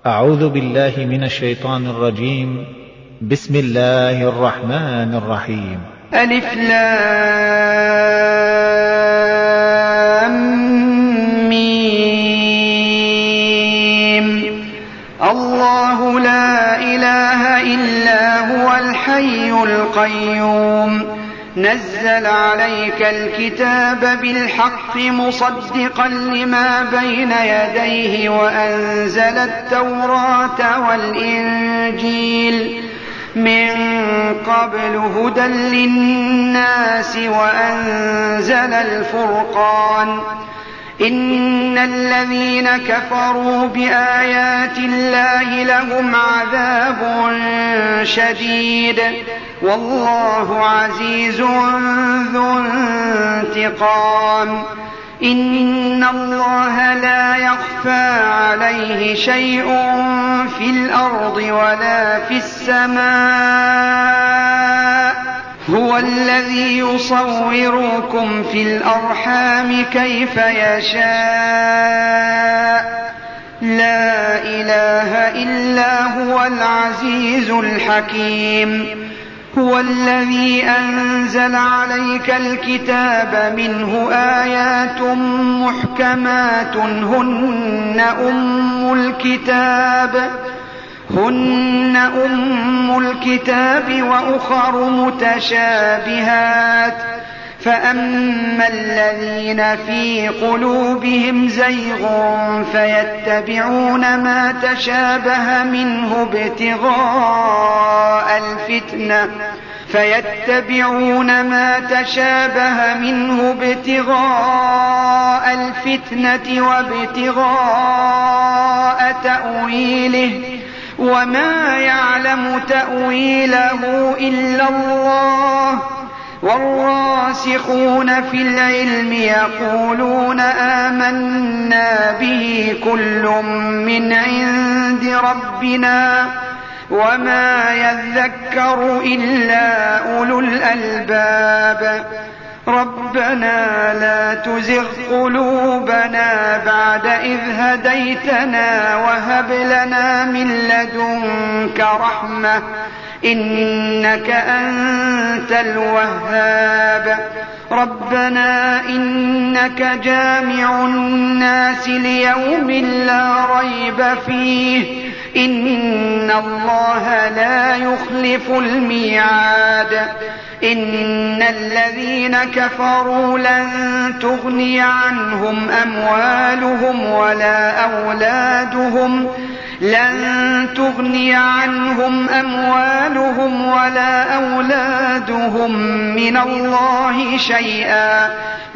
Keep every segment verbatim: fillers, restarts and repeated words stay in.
أعوذ بالله من الشيطان الرجيم. بسم الله الرحمن الرحيم. ألف لام ميم. الله لا إله إلا هو الحي القيوم نزل عليك الكتاب بالحق مصدقا لما بين يديه وأنزل التوراة والإنجيل من قبل هدى للناس وأنزل الفرقان إن الذين كفروا بآيات الله لهم عذاب شديد والله عزيز ذو انتقام. إن الله لا يخفى عليه شيء في الأرض ولا في السماء هو الذي يصوركم في الأرحام كيف يشاء لا إله إلا هو العزيز الحكيم. هو الذي أنزل عليك الكتاب منه آيات محكمات هن أم الكتاب هن أم الكتاب وأخر متشابهات فأما الذين في قلوبهم زيغ فيتبعون ما تشابه منه ابتغاء الفتنة فيتبعون ما تشابه منه ابتغاء الفتنة وابتغاء تأويله وما يعلم تأويله إلا الله والراسخون في العلم يقولون آمنا به كل من عند ربنا وما يذكر إلا أولو الألباب. ربنا لا تزغ قلوبنا بعد إذ هديتنا وهب لنا من لدنك رحمة إنك أنت الوهاب. ربنا إنك جامع الناس ليوم لا ريب فيه إن الله لا يخلف الميعاد. إن الذين كفروا لن تغني عنهم أموالهم ولا أولادهم لن تغني عنهم أموالهم ولا أولادهم من الله شيئا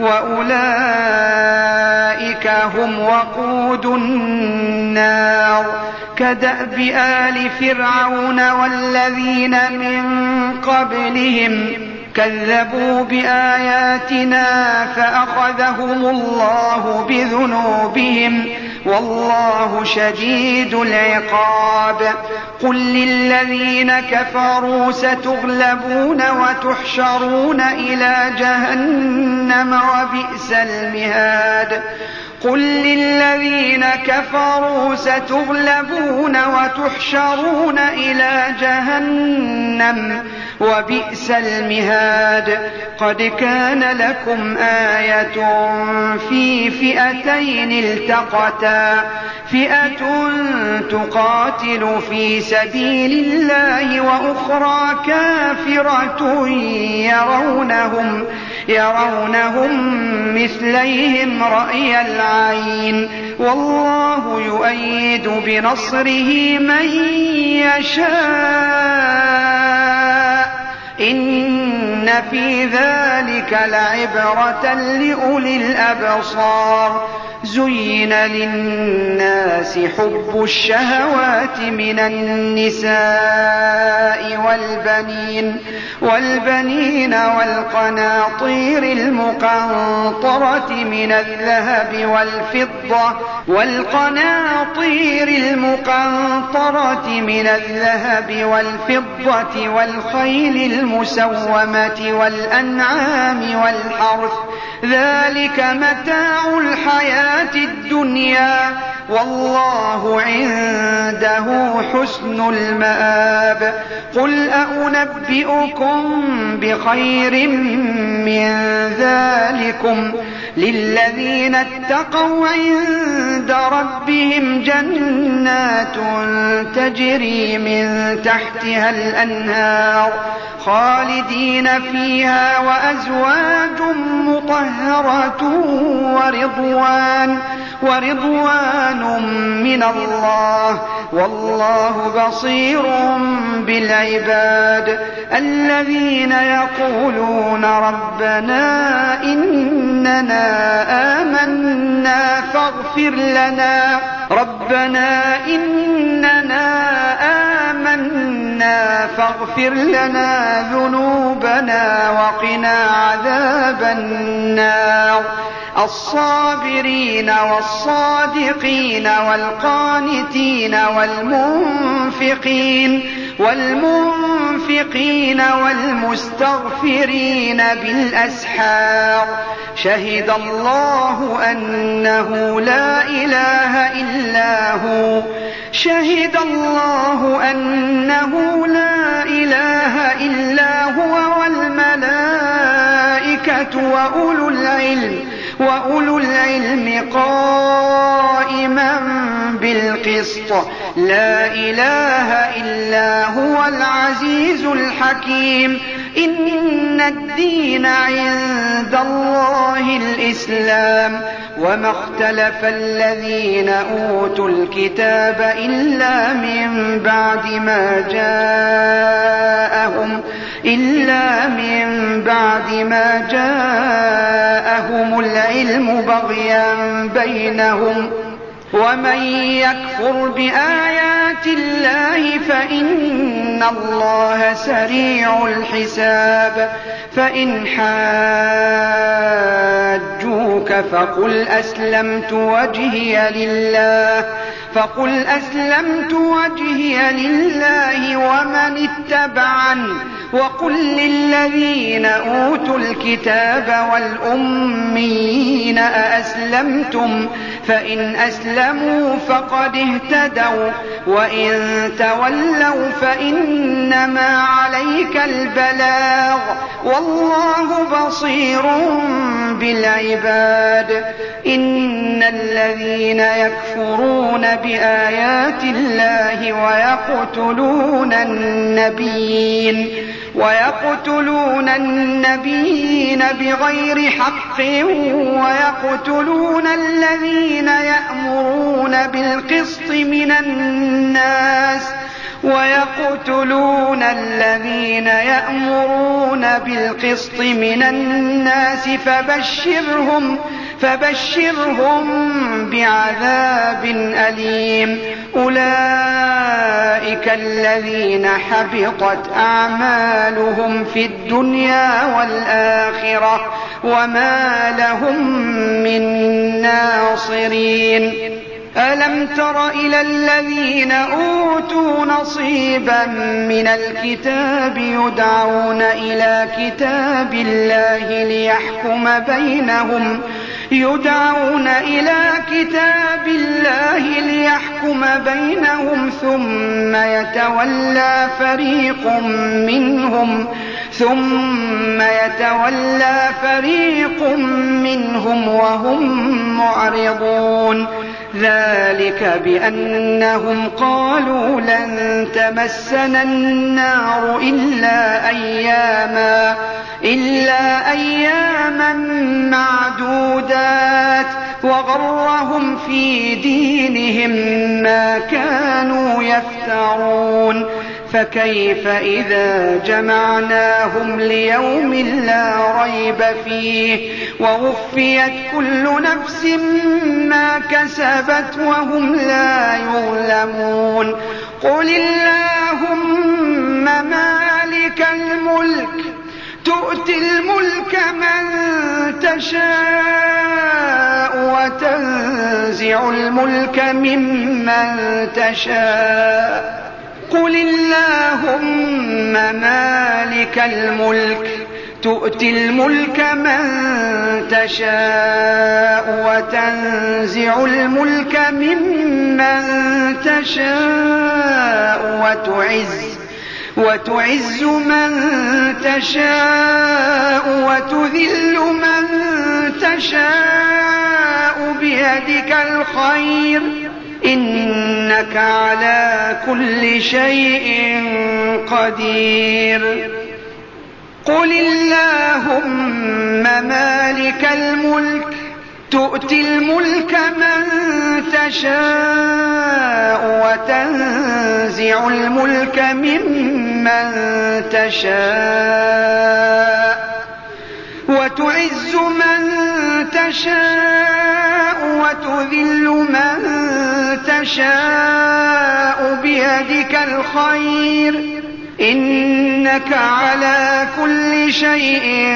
وأولئك هم وقود النار كدأب آل فرعون والذين من قبلهم كذبوا بآياتنا فأخذهم الله بذنوبهم والله شديد العقاب. قل للذين كفروا ستغلبون وتحشرون إلى جهنم وبئس المهاد. قل للذين كفروا ستغلبون وتحشرون إلى جهنم وبئس المهاد. قد كان لكم آية في فئتين التقتا فئة تقاتل في سبيل الله وأخرى كافرة يرونهم يرونهم مثليهم رأي العين والله يؤيد بنصره من يشاء إن في ذلك لعبرة لأولي الأبصار. زين للناس حب الشهوات من النساء والبنين والبنين والقناطير المقنطرة من الذهب والفضة والقناطير المقنطرة من الذهب والفضة والخيل المسومة والأنعام والحرث ذلك متاع الحياة الدنيا والله عنده عنده حسن المآب. قل أنبئكم بخير من ذلكم للذين اتقوا عند ربهم جنات تجري من تحتها الأنهار خالدين فيها وأزواج مطهرة ورضوان ورضوان من الله والله بصير بالعباد. الذين يقولون ربنا إننا آمنا فاغفر لنا ربنا إننا آمنا فاغفر لنا ذنوبنا وقنا عذاب النار. الصابرين والصادقين والقانتين والمنفقين والمنفقين والمستغفرين بالأسحار. شهد الله أنه لا إله إلا هو شهد الله أنه لا إله إلا هو والملائكة وأولو العلم وأولو العلم قائما بالقسط. لا إله إلا هو العزيز الحكيم. إن الدين عند الله الإسلام وما اختلف الذين أوتوا الكتاب إلا من بعد ما جاءهم إلا من بعد ما جاءهم العلم بغيا بينهم. ومن يكفر بآيات الله فإن الله سريع الحساب. فإن حاجوك فقل أسلمت وجهي لله فقل أسلمت وجهي لله ومن اتبعني وقل للذين أوتوا الكتاب والأميين أأسلمتم فإن أسلموا فقد اهتدوا وإن تولوا فإنما عليك البلاغ والله بصير بالعباد. إن الذين يكفرون بآيات الله ويقتلون النبيين ويقتلون النبيين بغير حق ويقتلون الذين يأمرون بالقسط من الناس ويقتلون الذين يأمرون بالقسط من الناس فبشرهم فبشرهم بعذاب أليم. أولئك الذين حبطت أعمالهم في الدنيا والآخرة وما لهم من ناصرين. ألم تر إلى الذين أوتوا نصيبا من الكتاب يدعون إلى كتاب الله ليحكم بينهم يدعون إلى كتاب الله ليحكم بينهم ثم يتولى فريق منهم ثم يتولى فريق منهم وهم معرضون. ذلك بأنهم قالوا لن تمسنا النار إلا أياما إلا أياما معدودات وغرهم في دينهم ما كانوا يفترون. فكيف إذا جمعناهم ليوم لا ريب فيه ووفيت كل نفس ما كسبت وهم لا يظلمون. قل اللهم مالك الملك تؤتي الملك من تشاء وتنزع الملك ممن تشاء قل اللهم مالك الملك تؤتي الملك من تشاء وتنزع الملك ممن تشاء وتعز وتعز من تشاء وتذل من تشاء بيدك الخير إنك على كل شيء قدير. قل اللهم مالك الملك تؤتي الملك من تشاء وتنزع الملك ممن تشاء وتعز من تشاء وتذل من تشاء بيدك الخير إنك على كل شيء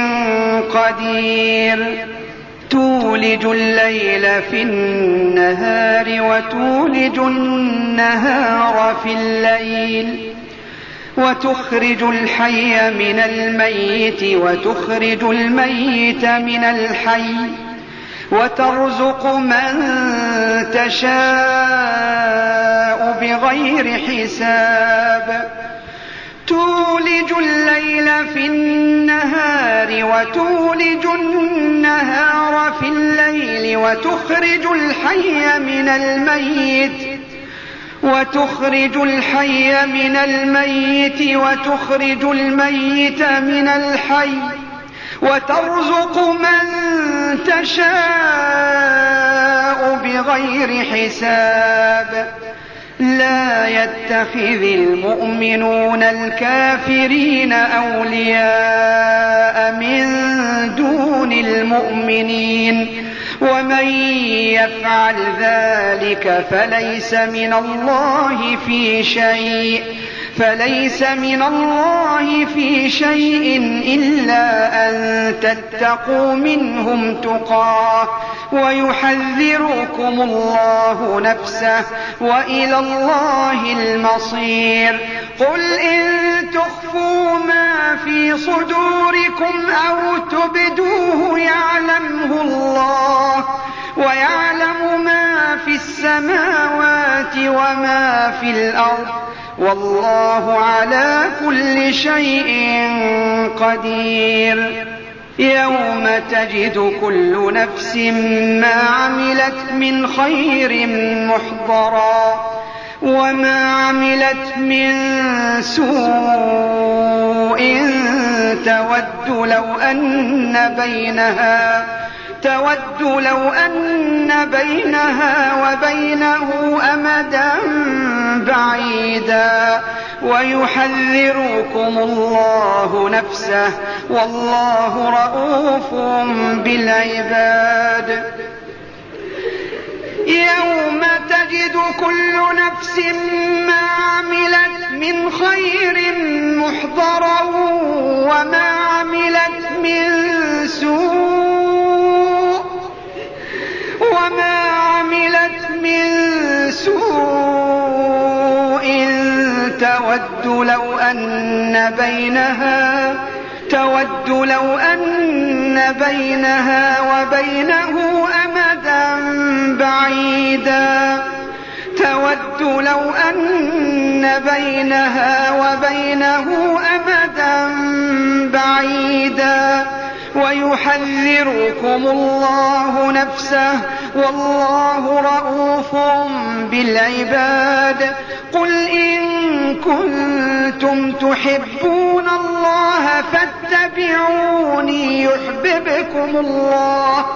قدير. تولج الليل في النهار وتولج النهار في الليل وتخرج الحي من الميت وتخرج الميت من الحي وترزق من تشاء بغير حساب. تولج الليل في النهار وتولج النهار في الليل وتخرج الحي من الميت وتخرج الحي من الميت وتخرج الميت من الحي وترزق من تشاء بغير حساب. لا يتخذ المؤمنون الكافرين أولياء من دون المؤمنين ومن يفعل ذلك فليس من الله في شيء فليس من الله في شيء إلا أن تتقوا منهم تقاه ويحذركم الله نفسه وإلى الله المصير. قل إن تخفوا ما في صدوركم أو تبدوه يعلمه الله ويعلم ما في السماوات وما في الأرض والله على كل شيء قدير. يوم تجد كل نفس ما عملت من خير محضرا وما عملت من سوء تود لو أن بينها تود لو أن بينها وبينه أمدا بعيدا ويحذركم الله نفسه والله رءوف بالعباد. يوم تجد كل نفس ما عملت من خير محضرا وما عملت من سوء وما عملت من سوء تود لو أن بينها تود لو أن بينها وبينه أمدا بعيدا تود لو أن بينها وبينه أمدا بعيدا ويحذركم الله نفسه والله رءوف بالعباد. قل إن كنتم تحبون الله فاتبعوني يحببكم الله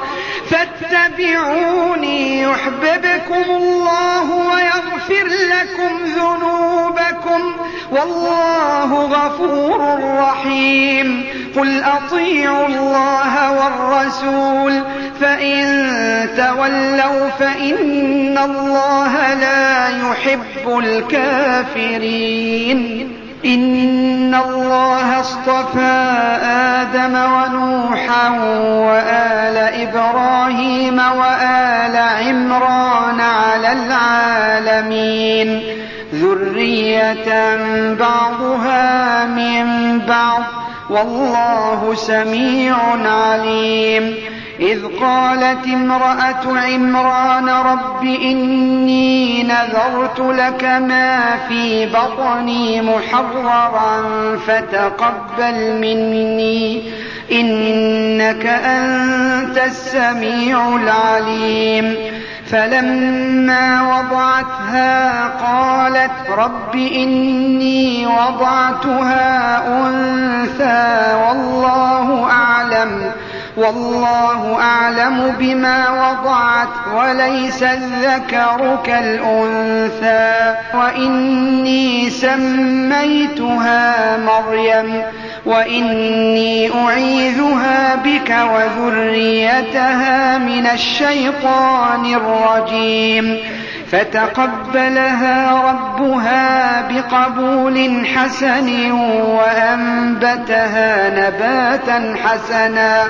فاتبعوني يحببكم الله ويغفر لكم ذنوبكم والله غفور رحيم. قل أطيعوا الله والرسول فإن تولوا فإن الله لا يحب الكافرين. إن الله اصطفى آدم ونوحا وآل إبراهيم وآل عمران على العالمين ذرية بعضها من بعض والله سميع عليم. إذ قالت امرأة عمران رب إني نذرت لك ما في بطني محررا فتقبل مني إنك أنت السميع العليم فلما وضعتها قالت رب إني وضعتها أنثى والله أعلم والله أعلم بما وضعت وليس الذكر كالأنثى وإني سميتها مريم وإني أعيذها بك وذريتها من الشيطان الرجيم فتقبلها ربها بقبول حسن وأنبتها نباتا حسنا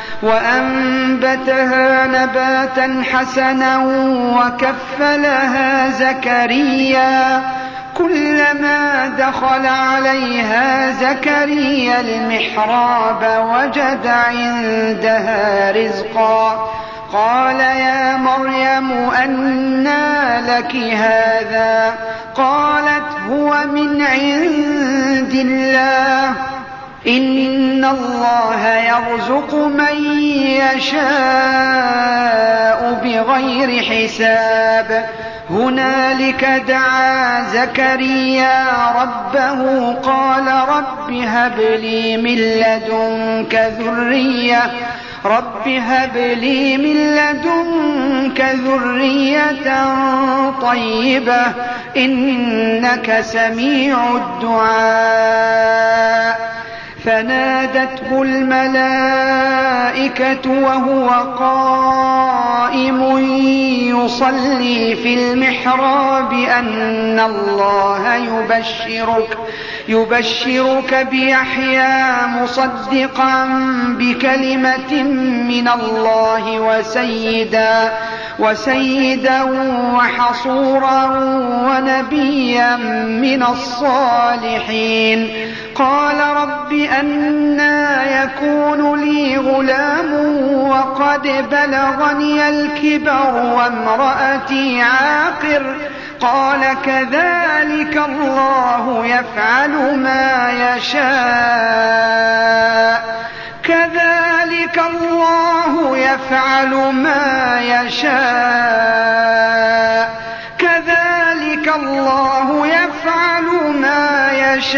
وأنبتها نباتا حسنا وكفلها زكريا كلما دخل عليها زكريا المحراب وجد عندها رزقا قال يا مريم أنى لك هذا قالت هو من عند الله إن الله يرزق من يشاء بغير حساب هنالك دعا زكريا ربه قال رب هب لي من لدنك ذرية رب هب لي من لدنك ذرية طيبة إنك سميع الدعاء فنادته الملائكة وهو قائم يصلي في المحراب أن الله يبشرك يبشرك بيحيى مصدقا بكلمة من الله وسيدا وسيدا وحصورا ونبيا من الصالحين قال رب أنى يكون لي غلام وقد بلغني الكبر وامرأتي عاقر قال كذلك الله يفعل ما يشاء كذلك الله يفعل ما يشاء كذلك الله يفعل ما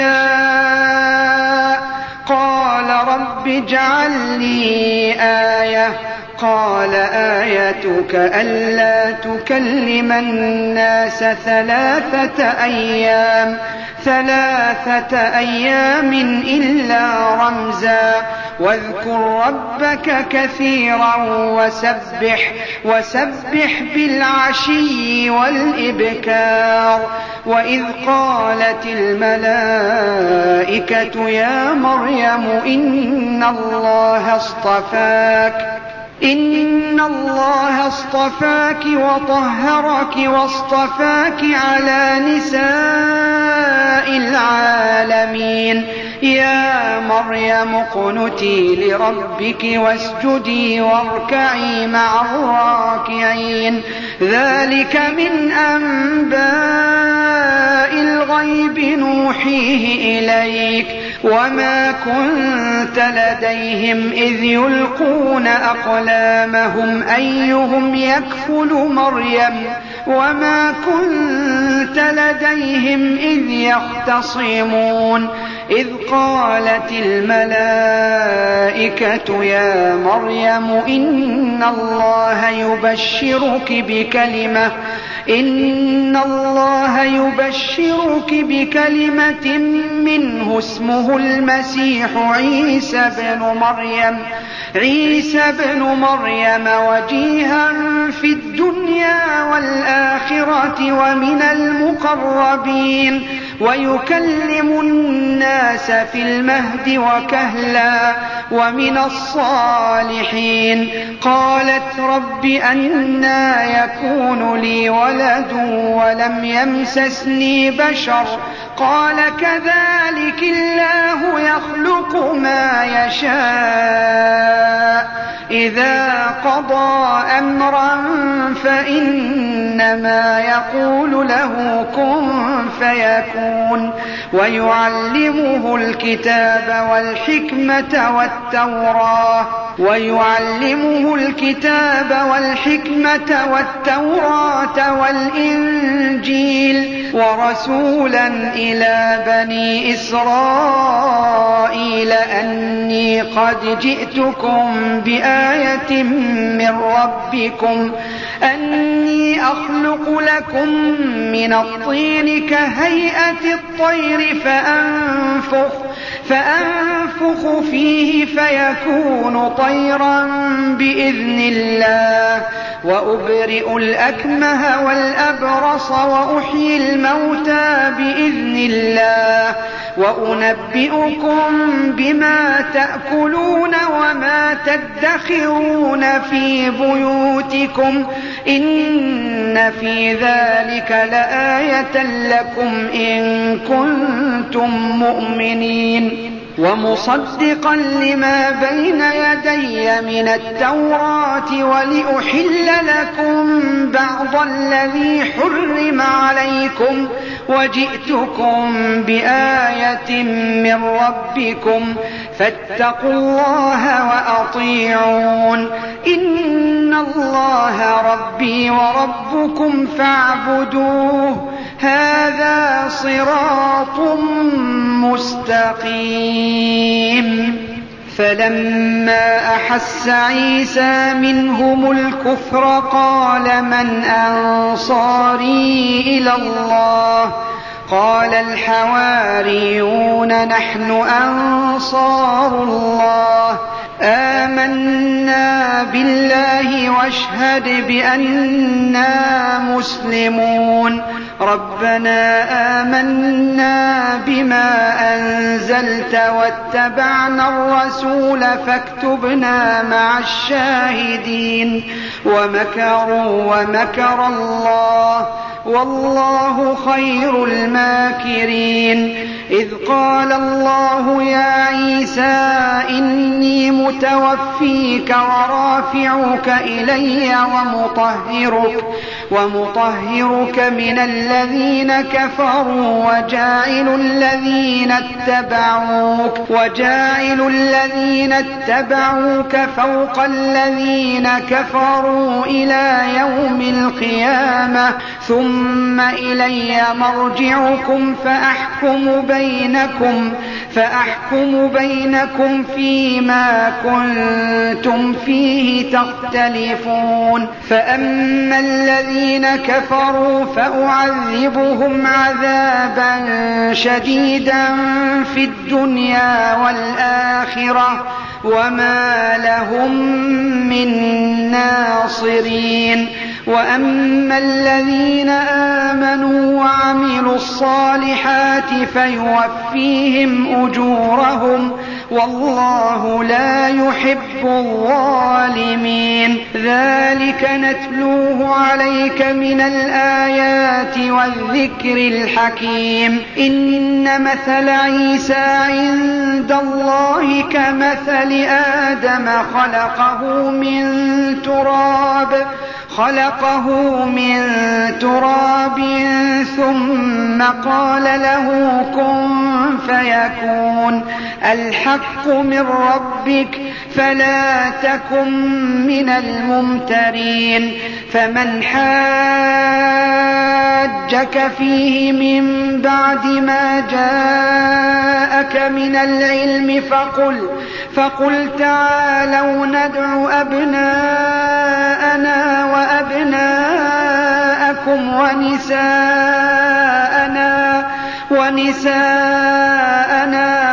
يشاء قال رب اجعل لي آية قال آيتك ألا تكلم الناس ثلاثة أيام ثلاثة أيام إلا رمزا واذكر ربك كثيرا وسبح وسبح بالعشي والإبكار وإذ قالت الملائكة يا مريم إن الله اصطفاك إن الله اصطفاك وطهرك واصطفاك على نساء العالمين يا مريم اقنتي لربك واسجدي واركعي مع الراكعين ذلك من أنباء الغيب نوحيه إليك وما كنت لديهم إذ يلقون أقلامهم أيهم يكفل مريم وما كنت لديهم إذ يختصمون إذ قالت الملائكة يا مريم إن الله يبشرك بكلمة إن الله يبشرك بكلمة منه اسمه المسيح عيسى بن مريم عيسى بن مريم وجيها في الدنيا والآخرة ومن المقربين ويكلم الناس في المهد وكهلا ومن الصالحين قالت رب أنى يكون لي ولد ولم يمسسني بشر قال كذلك الله يخلق ما يشاء إذا قضى أمرا فإنما يقول له كن فيكون ويعلمه الكتاب والحكمة والتوراة ويعلمه الكتاب والحكمة والتوراة والإنجيل ورسولا إلى بني إسرائيل أني قد جئتكم بآية من ربكم أني أخلق لكم من الطين كهيئة الطير فأنفخ, فأنفخ فيه فيكون طيرا بإذن الله وأبرئ الأكمه والأبرص وأحيي الموتى بإذن الله وأنبئكم بما تأكلون وما تدخرون في بيوتكم إن في ذلك لآية لكم إن كنتم مؤمنين ومصدقا لما بين يدي من التوراة ولأحل لكم بعض الذي حرم عليكم وجئتكم بآية من ربكم فاتقوا الله وأطيعون إن الله ربي وربكم فاعبدوه هذا صراط مستقيم. فلما أحس عيسى منهم الكفر قال من أنصاري إلى الله قال الحواريون نحن أنصار الله آمنا بالله واشهد بأننا مسلمون ربنا آمنا بما أنزلت واتبعنا الرسول فاكتبنا مع الشاهدين ومكروا ومكر الله والله خير الماكرين. إذ قال الله يا عيسى إني متوفيك ورافعك إلي ومطهرك, ومطهرك من الذين كفروا وجاعل الذين اتبعوك, وجاعل الذين اتبعوك فوق الذين كفروا إلى يوم القيامة ثم إلي مرجعكم فأحكم بينكم, فأحكم بينكم فيما كنتم فيه تختلفون. فأما الذين كفروا فأعذبهم عذابا شديدا في الدنيا والآخرة وما لهم من ناصرين. وأما الذين آمنوا وعملوا الصالحات فيوفيهم أجورهم والله لا يحب الظالمين. ذلك نتلوه عليك من الآيات والذكر الحكيم. إن مثل عيسى عند الله كمثل آدم خلقه من تراب خلقه من تراب ثم قال له كن فيكون الحق من ربك فلا تكن من الممترين. فمن حاجك فيه من بعد ما جاءك من العلم فقل فقل تعالوا ندع أبناءنا وأبناءكم ونساءنا ونساءنا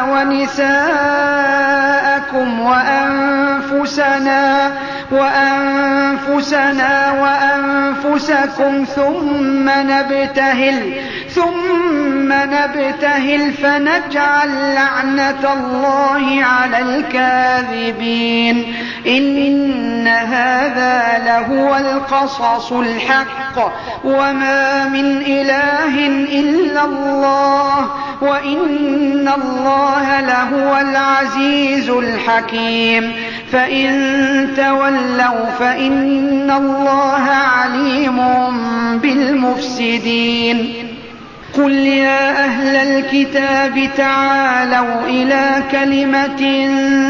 ونساءكم وأنفسنا وأنفسنا وأنفسكم ثم نبتهل ثم نبتهل فنجعل لعنة الله على الكاذبين. إن هذا لهو القصص الحق وما من إله إلا الله وإن الله لهو العزيز الحكيم. فإن تولوا فإن الله عليم بالمفسدين. قل يا أهل الكتاب تعالوا إلى كلمة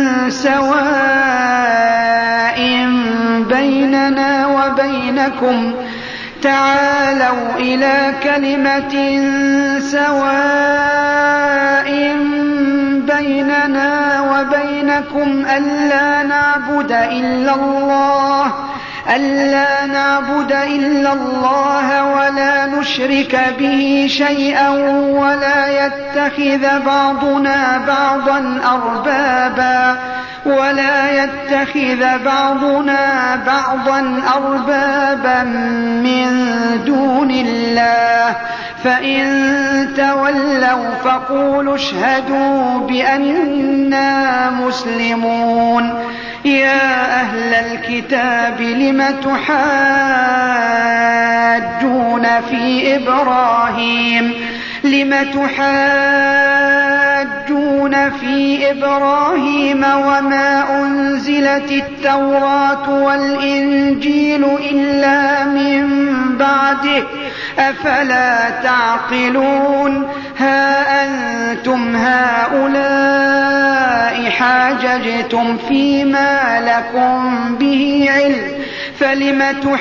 سواء بيننا وبينكم تعالوا إلى كلمة سواء بيننا وبينكم ألا نعبد إلا الله ألا نعبد إلا الله ولا نشرك به شيئا ولا يتخذ بعضنا بعضا أربابا ولا يتخذ بعضنا بعضا أربابا من دون الله فإن تولوا فقولوا اشهدوا بأننا مسلمون. يا أهل الكتاب لم تحاجون في إبراهيم لم تحاجون في إبراهيم وما أنزلت التوراة والإنجيل إلا من بعده أفلا تعقلون. ها أنتم هؤلاء حاججتم فيما لكم به علم فلم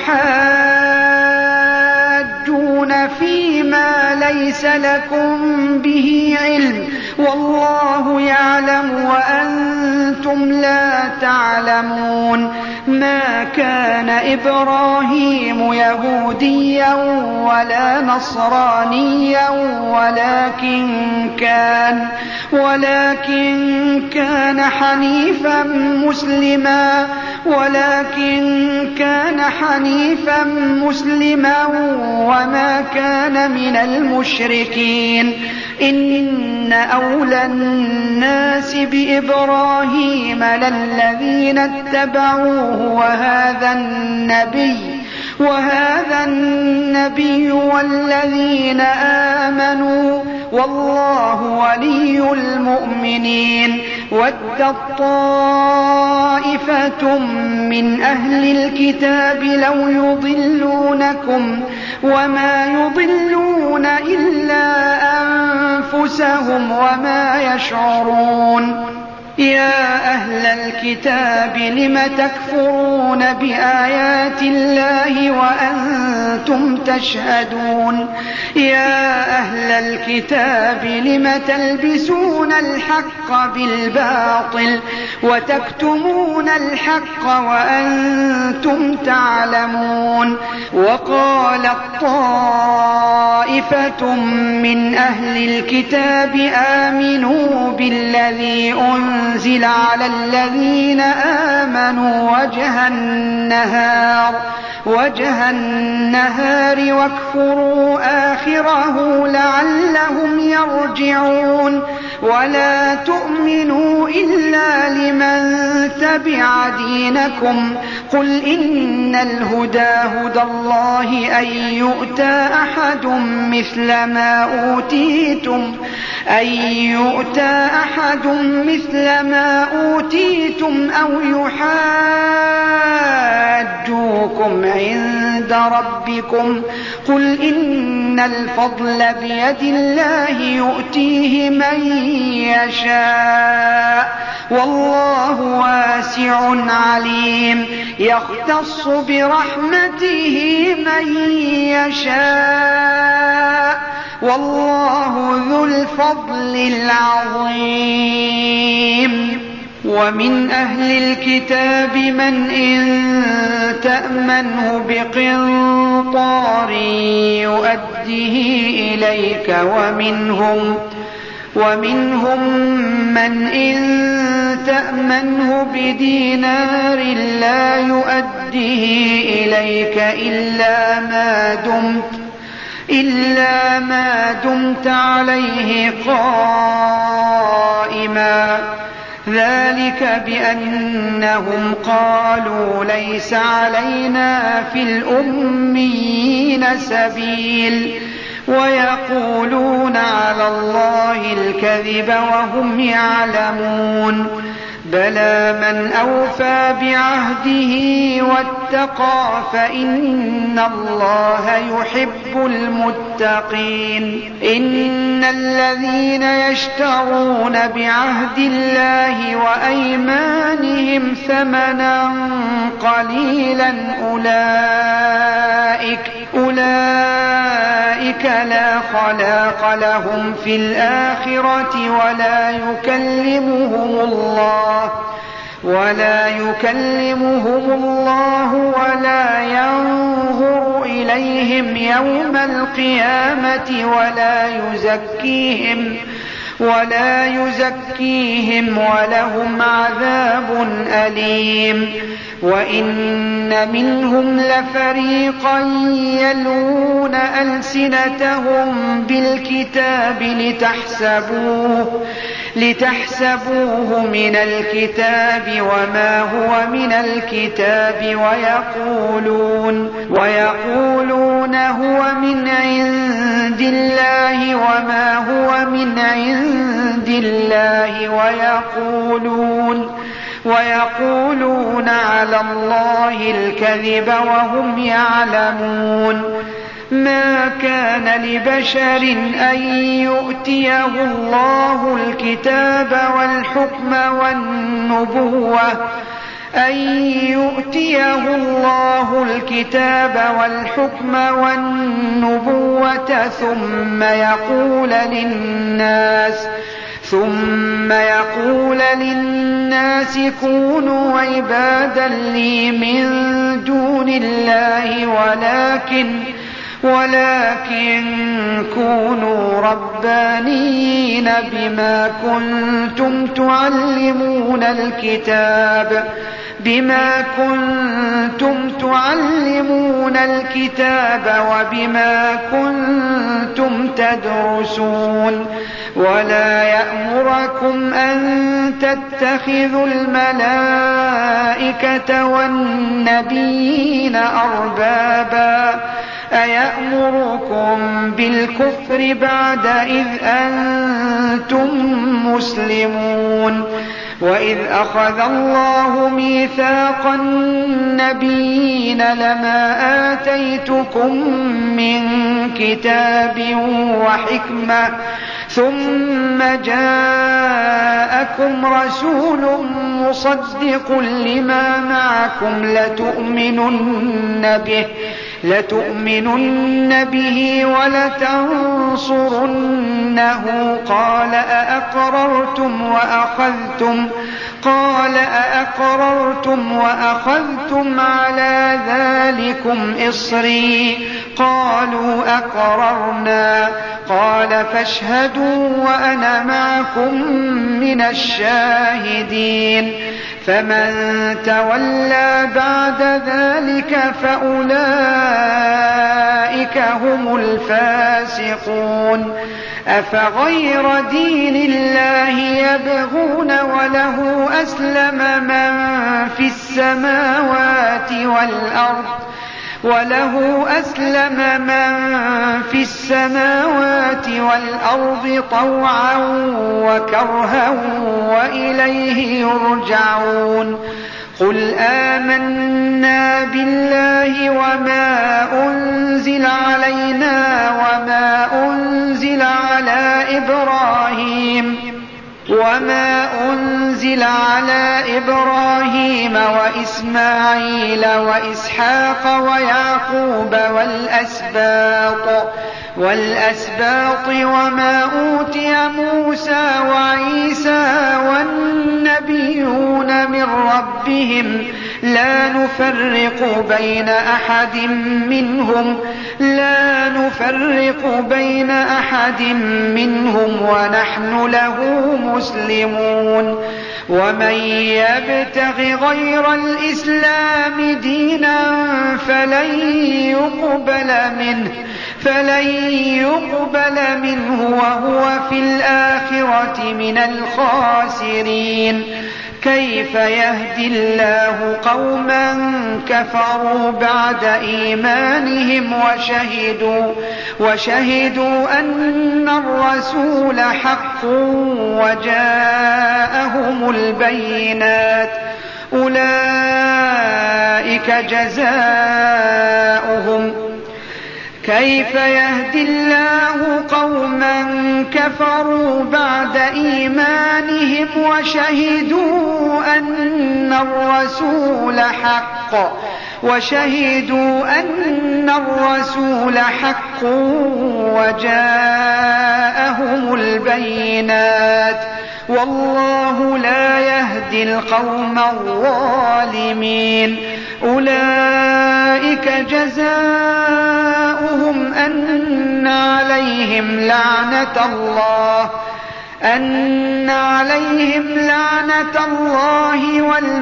تحاجون فيما ليس لكم به علم والله يعلم وأنتم لا تعلمون. ما كان إبراهيم يهوديا ولا نصرانيا ولكن كان ولكن كان حنيفا مسلما ولكن كان حنيفا مسلما وما كان من المشركين. إن أولى الناس بإبراهيم للذين اتبعوه وهذا النبي وهذا النبي والذين آمنوا والله ولي المؤمنين. ودت طائفة من أهل الكتاب لو يضلونكم وما يضلون إلا أنفسهم وما يشعرون. يا أهل الكتاب لم تكفرون بآيات الله وأنتم تشهدون. يا أهل الكتاب لم تلبسون الحق بالباطل وتكتمون الحق وأنتم تعلمون. وقالت طائفة من أهل الكتاب آمنوا بالذي أنزل أنزل على الذين آمنوا وجه النهار وجه النهار واكفروا آخره لعلهم يرجعون. ولا تؤمنوا إلا لمن تبع دينكم قل إن الهدى هدى الله أن يؤتى أحد مثل ما أوتيتم أن يؤتى أحد مثل ما أوتيتم أو يحاجوكم عند ربكم قل إن الفضل بيد الله يؤتيه من يشاء والله واسع عليم. يختص برحمته من يشاء والله ذو الفضل العظيم. ومن أهل الكتاب من إن تأمنه بقنطار يؤديه إليك ومنهم ومنهم من إن تأمنه بدينار لا يؤديه إليك إلا ما دمت إلا ما دمت عليه قائما ذلك بأنهم قالوا ليس علينا في الأميين سبيل ويقولون على الله الكذب وهم يعلمون. بلى من أوفى بعهده واتقى فإن الله يحب المتقين. إن الذين يشترون بعهد الله وأيمانهم ثمنا قليلا أولئك, أولئك لا خلاق لهم في الآخرة ولا يكلمهم الله ولا يكلمهم الله ولا ينظر إليهم يوم القيامة ولا يزكيهم ولا يزكيهم ولهم عذاب أليم. وإن منهم لفريقا يلوون ألسنتهم بالكتاب لتحسبوه لتحسبوه من الكتاب وما هو من الكتاب ويقولون, ويقولون هو من عند الله وما هو من عند الله ويقولون, ويقولون على الله الكذب وهم يعلمون. ما كان لبشر أن يؤتيه الله الكتاب والحكم والنبوة أن يؤتيه الله الكتاب والحكم والنبوة ثم يقول للناس ثم يقول للناس كونوا عبادا لي من دون الله ولكن ولكن كونوا ربانيين بما كنتم تعلمون الكتاب بما كنتم تعلمون الكتاب وبما كنتم تدرسون. ولا يأمركم أن تتخذوا الملائكة والنبيين أربابا أيأمركم بالكفر بعد إذ أنتم مسلمون. وإذ أخذ الله ميثاق النبيين لما آتيتكم من كتاب وحكمة ثم جاءكم رسول مصدق لما معكم لتؤمنن به لتؤمنن به ولتنصرنه قال أأقررتم وأخذتم قال أأقررتم وأخذتم على ذلكم إصري قالوا أقررنا قال فاشهدوا وأنا معكم من الشاهدين. فمن تولى بعد ذلك فأولئك هم الفاسقون. أفغير دين الله يبغون وله أسلم من في السماوات والأرض وله أسلم من في السماوات والأرض طوعا وكرها وإليه يرجعون. قل آمنا بالله وما أنزل علينا وما أنزل على إبراهيم وما أنزل على إبراهيم وإسماعيل وإسحاق ويعقوب والأسباط والأسباط وما أوتي موسى وعيسى والنبيون من ربهم لا نفرق بين أحد منهم لا نفرق بين أحد منهم ونحن له مسلمون. ومن يبتغ غير الإسلام دينا فلن يقبل منه فلن يقبل منه وهو في الآخرة من الخاسرين. كيف يهدي الله قوما كفروا بعد إيمانهم وشهدوا, وشهدوا أن الرسول حق وجاءهم البينات أولئك جزاؤهم كيف يهدي الله قوما كفروا بعد إيمانهم وشهدوا أن الرسول حق وشهدوا أن الرسول حق وجاءهم البينات والله لا يهدي القوم الظالمين أولئك جزاؤهم أن عليهم لعنة الله أن عليهم لعنة الله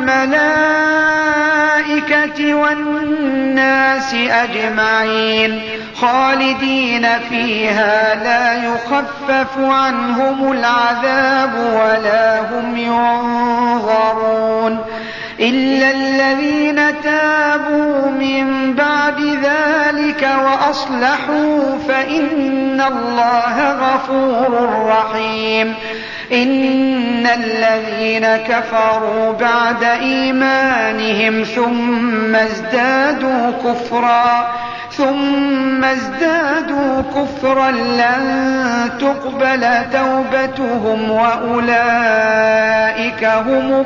والملائكة والناس أجمعين خالدين فيها لا يخفف عنهم العذاب ولا هم ينظرون إلا الذين تابوا من بعد ذلك وأصلحوا فإن الله غفور رحيم إن الذين كفروا بعد إيمانهم ثم ازدادوا كفرا ثم ازدادوا كفرا لن تقبل توبتهم وأولئك هم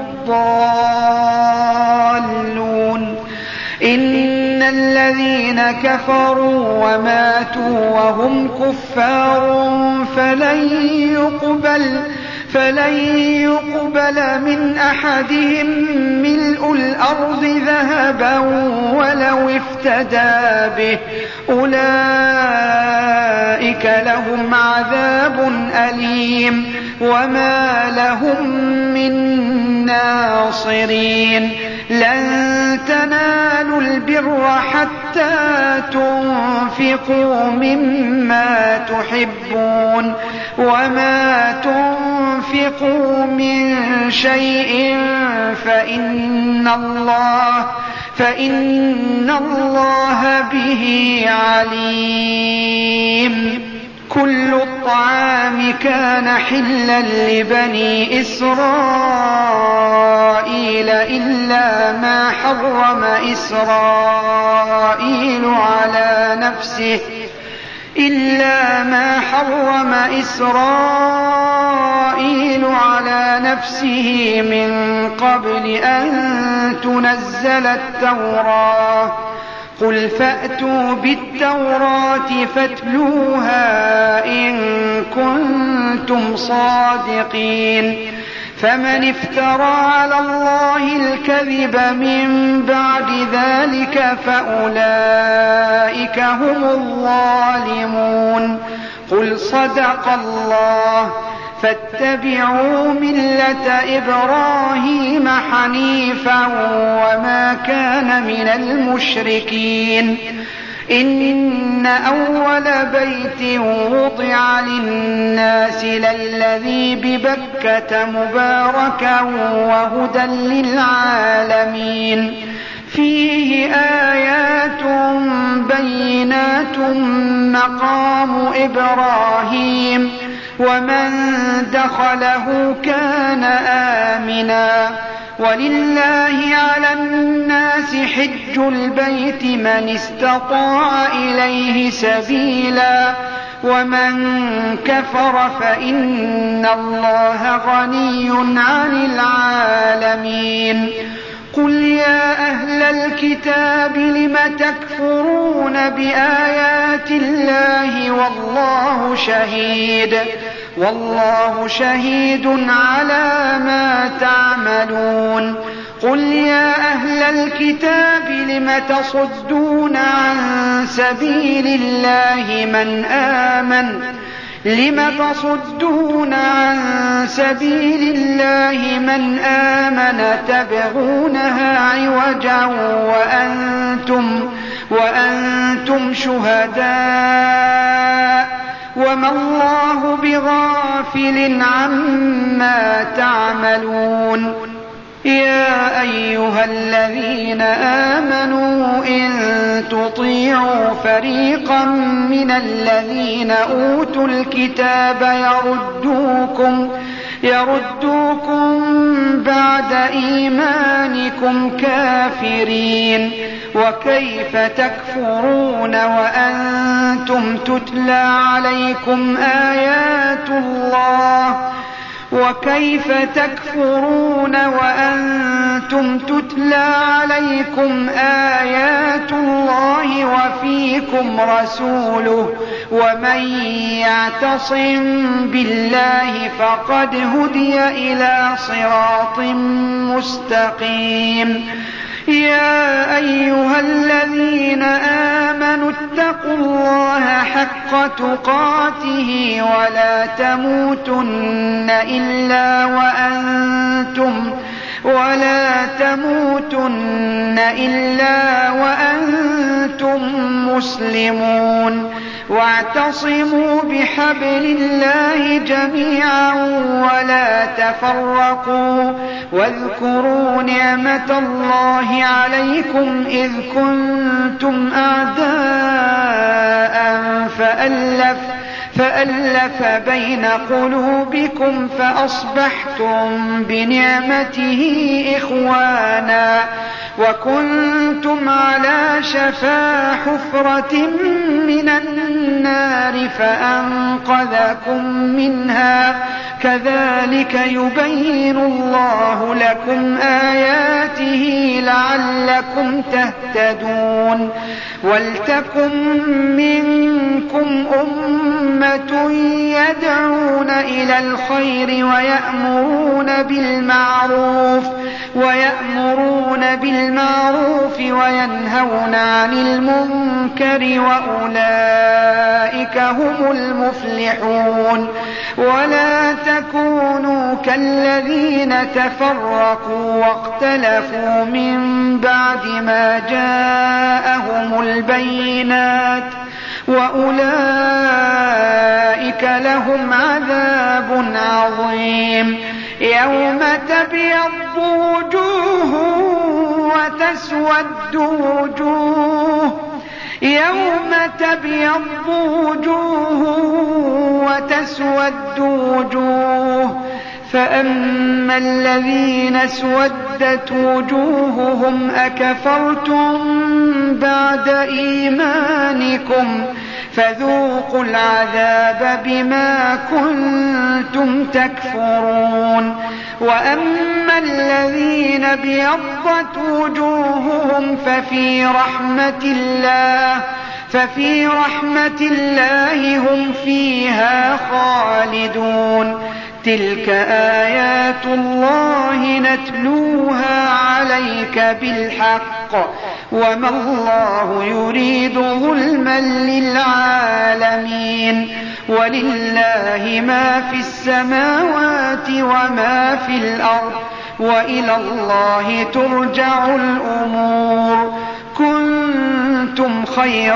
الضالون إن الذين كفروا وماتوا وهم كفار فلن يقبل فلن يقبل من أحدهم ملء الأرض ذهبا ولو افتدى به أولئك لهم عذاب أليم وما لهم من ناصرين لن تنالوا البر حتى تنفقوا مما تحبون وما تنفقوا من شيء فإن الله فإن الله به عليم كل الطعام كان حلا لبني إسرائيل إلا ما حرم إسرائيل على نفسه إلا ما حرم إسرائيل على نفسه من قبل أن تنزل التوراة قل فأتوا بالتوراة فاتلوها إن كنتم صادقين فمن افترى على الله الكذب من بعد ذلك فأولئك هم الظالمون قل صدق الله فاتبعوا ملة إبراهيم حنيفا وما كان من المشركين إن أول بيت وضع للناس للذي ببكة مباركا وهدى للعالمين فيه آيات بينات مقام إبراهيم ومن دخله كان آمنا ولله على الناس حج البيت من استطاع إليه سبيلا ومن كفر فإن الله غني عن العالمين قل يا أهل الكتاب لم تكفرون بآيات الله والله شهيد والله شهيد على ما تعملون قل يا أهل الكتاب لم تصدون عن سبيل الله من آمن لم تصدون عن سبيل الله من آمن تبغونها عوجا وأنتم, وأنتم شهداء وما الله بغافل عما تعملون يا أيها الذين آمنوا إن تطيعوا فريقا من الذين أوتوا الكتاب يردوكم يردوكم بعد إيمانكم كافرين وكيف تكفرون وأنتم تتلى عليكم آيات الله وكيف تكفرون وأنتم تتلى عليكم آيات الله وفيكم رسوله ومن يعتصم بالله فقد هدي إلى صراط مستقيم. يا أيها الذين آمنوا اتقوا الله حق تقاته ولا تموتن إلا وأنتم ولا تموتن إلا وأنتم مسلمون واعتصموا بحبل الله جميعا ولا تفرقوا واذكروا نعمة الله عليكم إذ كنتم أعداء فألف فألف بين قلوبكم فأصبحتم بنعمته إخوانا وكنتم على شفا حفرة من النار فأنقذكم منها كذلك يبين الله لكم آياته لعلكم تهتدون. ولتكن منكم أمة يدعون إلى الخير ويأمرون بالمعروف ويأمرون بالمعروف وينهون عن المنكر وأولئك هم المفلحون. ولا تكونوا كالذين تفرقوا واختلفوا من بعد ما جاءهم البينات وأولئك لهم عذاب عظيم. يوم تبيض وجوه وتسود وجوه يوم تبيض وجوه وتسود وجوه فأما الذين اسودت وجوههم أكفرتم بعد إيمانكم فذوقوا العذاب بما كنتم تكفرون. وأما الذين ابيضت وجوههم ففي رحمة الله ففي رحمة الله هم فيها خالدون. تلك آيات الله نتلوها عليك بالحق وما الله يريد ظلما للعالمين. ولله ما في السماوات وما في الأرض وإلى الله ترجع الأمور. كنتم خير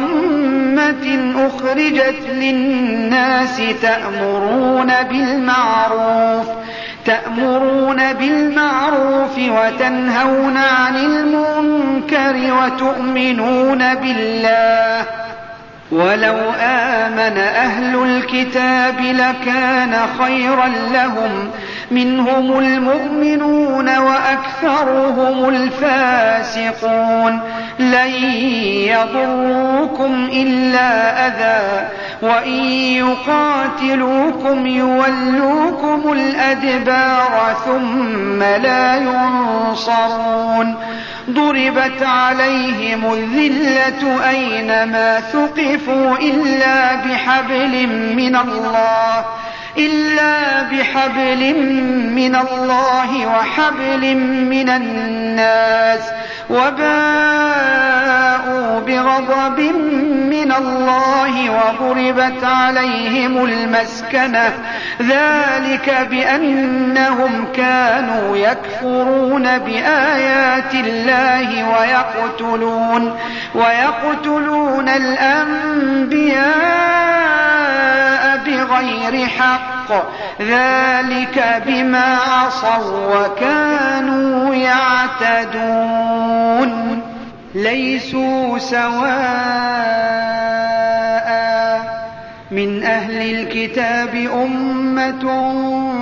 أمة أخرجت للناس تأمرون بالمعروف تأمرون بالمعروف وتنهون عن المنكر وتؤمنون بالله. ولو آمن أهل الكتاب لكان خيرا لهم منهم المؤمنون وأكثرهم الفاسقون. لن يضروكم إلا أذى وإن يقاتلوكم يولوكم الأدبار ثم لا ينصرون. ضربت عليهم الذلة أينما ثقفوا إلا بحبل من الله إلا بحبل من الله وحبل من الناس وباءوا بغضب من الله وضربت عليهم المسكنة ذلك بأنهم كانوا يكفرون بآيات الله ويقتلون ويقتلون الأنبياء بغير حق ذلك بما عصوا وكانوا يعتدون. ليسوا سواء من أهل الكتاب أمة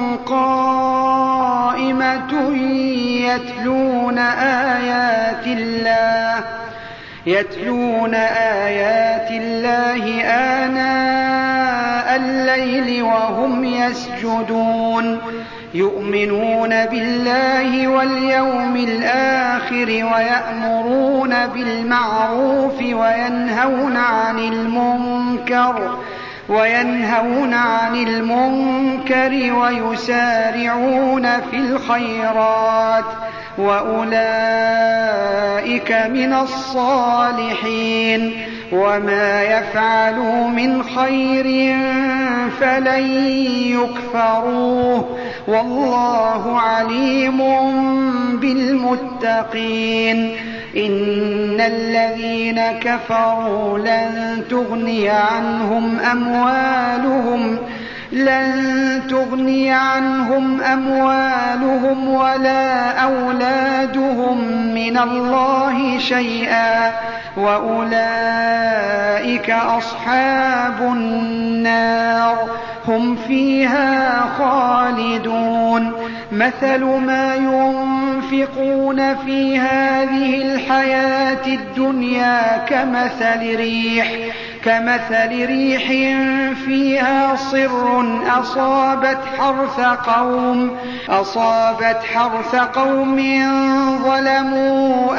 قائمة يتلون آيات الله يتلون آيات الله آناء الليل وهم يسجدون يؤمنون بالله واليوم الآخر ويأمرون بالمعروف وينهون عن المنكر وينهون عن المنكر ويسارعون في الخيرات وأولئك من الصالحين. وما يفعلوا من خير فلن يكفروه والله عليم بالمتقين. إن الذين كفروا لن تغني عنهم أموالهم لن تغني عنهم أموالهم ولا أولادهم من الله شيئا وأولئك أصحاب النار هم فيها خالدون. مثل ما ينفقون في هذه الحياة الدنيا كمثل ريح كمثل ريح فيها صر أصابت حرث قوم أصابت حرث قوم ظلموا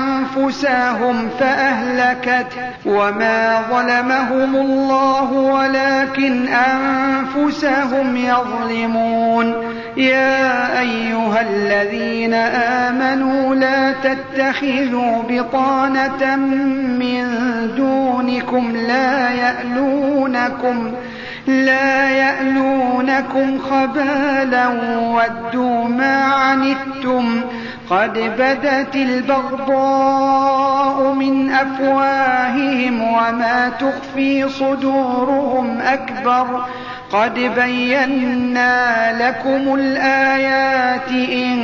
أنفسهم فأهلكته وما ظلمهم الله ولكن أنفسهم يظلمون. يا أيها الذين آمنوا لا تتخذوا بطانة من دونكم لا يألونكم لا يألونكم خبالا ودوا ما عنتم قد بدت البغضاء من أفواههم وما تخفي صدورهم أكبر قد بينا لكم الآيات إن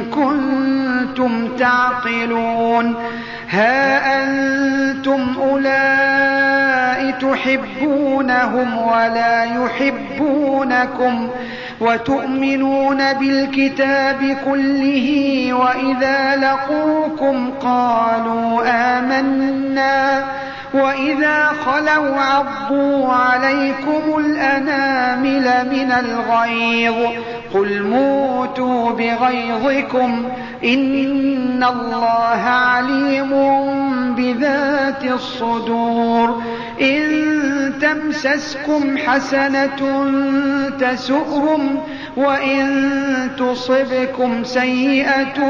كنتم تعقلون. ها أنتم أولئك تحبونهم ولا يحبونكم وتؤمنون بالكتاب كله وإذا لقوكم قالوا آمنا وإذا خلوا عضوا عليكم الأنامل من الغيظ قل موتوا بغيظكم إن الله عليم بذات الصدور. إن تمسسكم حسنة تسؤهم وإن تصبكم سيئة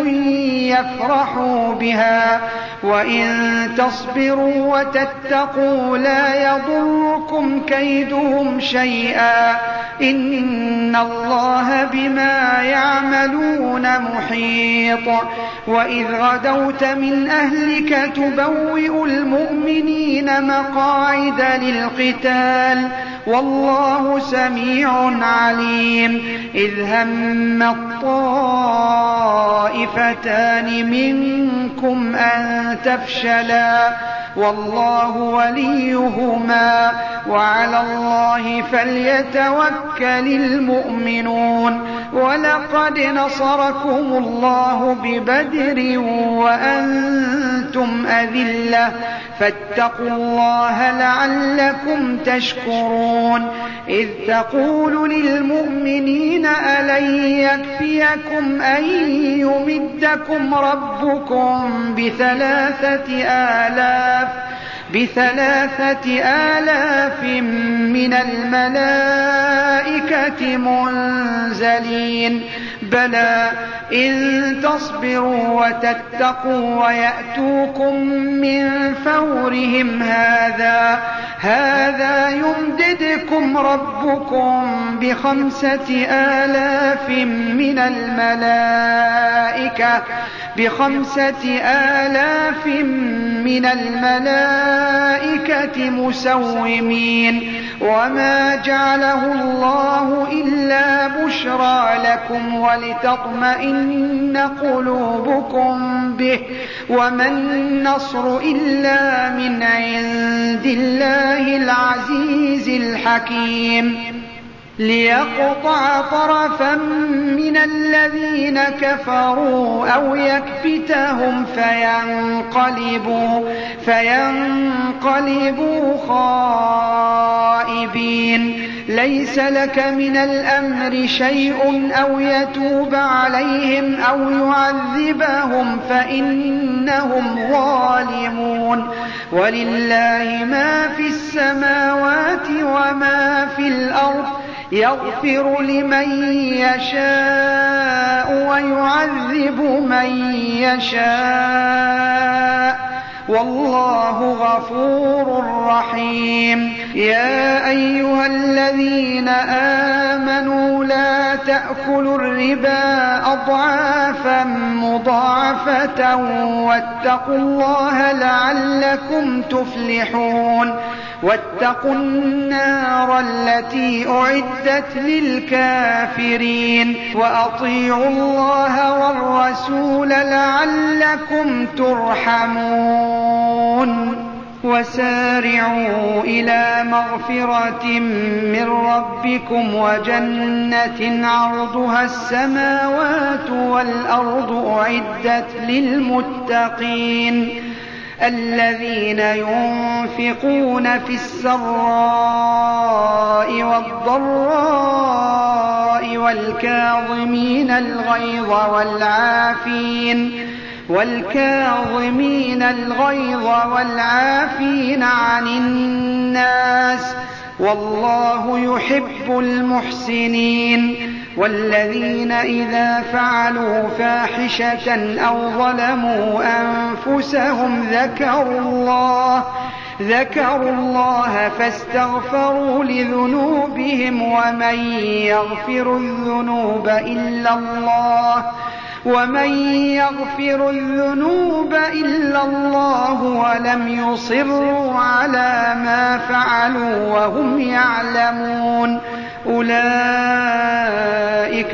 يفرحوا بها وإن تصبروا وتتقوا لا يضركم كيدهم شيئا إن الله بما يعملون محيط. وإذ غدوت من أهلك تبوئ المؤمنين مقاعد للقتال والله سميع عليم. إذ هم الطائفتان منكم أن تفشلا والله وليهما وعلى الله فليتوكل المؤمنون. ولقد نصركم الله ببدر وأنتم أذلة فاتقوا الله لعلكم تشكرون. إذ تقول للمؤمنين ألن يكفيكم أن يمدكم ربكم بثلاثة آلاف بثلاثة آلاف من الملائكة منزلين بلى إن تصبروا وتتقوا ويأتوكم من فورهم هذا هذا يمددكم ربكم بخمسة آلاف من الملائكة بخمسة آلاف من الملائكة مسومين. وما جعله الله إلا لكم ولتطمئن قلوبكم به وما النصر إلا من عند الله العزيز الحكيم ليقطع طرفا من الذين كفروا أو يكبتهم فينقلبوا, فينقلبوا خائبين ليس لك من الأمر شيء أو يتوب عليهم أو يعذبهم فإنهم ظالمون ولله ما في السماوات وما في الأرض يغفر لمن يشاء ويعذب من يشاء والله غفور رحيم. يا أيها الذين آمنوا لا تأكلوا الربا أضعافا مضاعفة واتقوا الله لعلكم تفلحون واتقوا النار التي أعدت للكافرين وأطيعوا الله والرسول لعلكم ترحمون. وسارعوا إلى مغفرة من ربكم وجنة عرضها السماوات والأرض أعدت للمتقين الذين ينفقون في السراء والضراء والكاظمين الغيظ والعافين والكاظمين الغيظ والعافين عن الناس والله يحب المحسنين. والذين إذا فعلوا فاحشة أو ظلموا أنفسهم ذكروا الله ذكروا الله فاستغفروا لذنوبهم ومن يغفر الذنوب إلا الله ومن يغفر الذنوب إلا الله ولم يصروا على ما فعلوا وهم يعلمون أولئك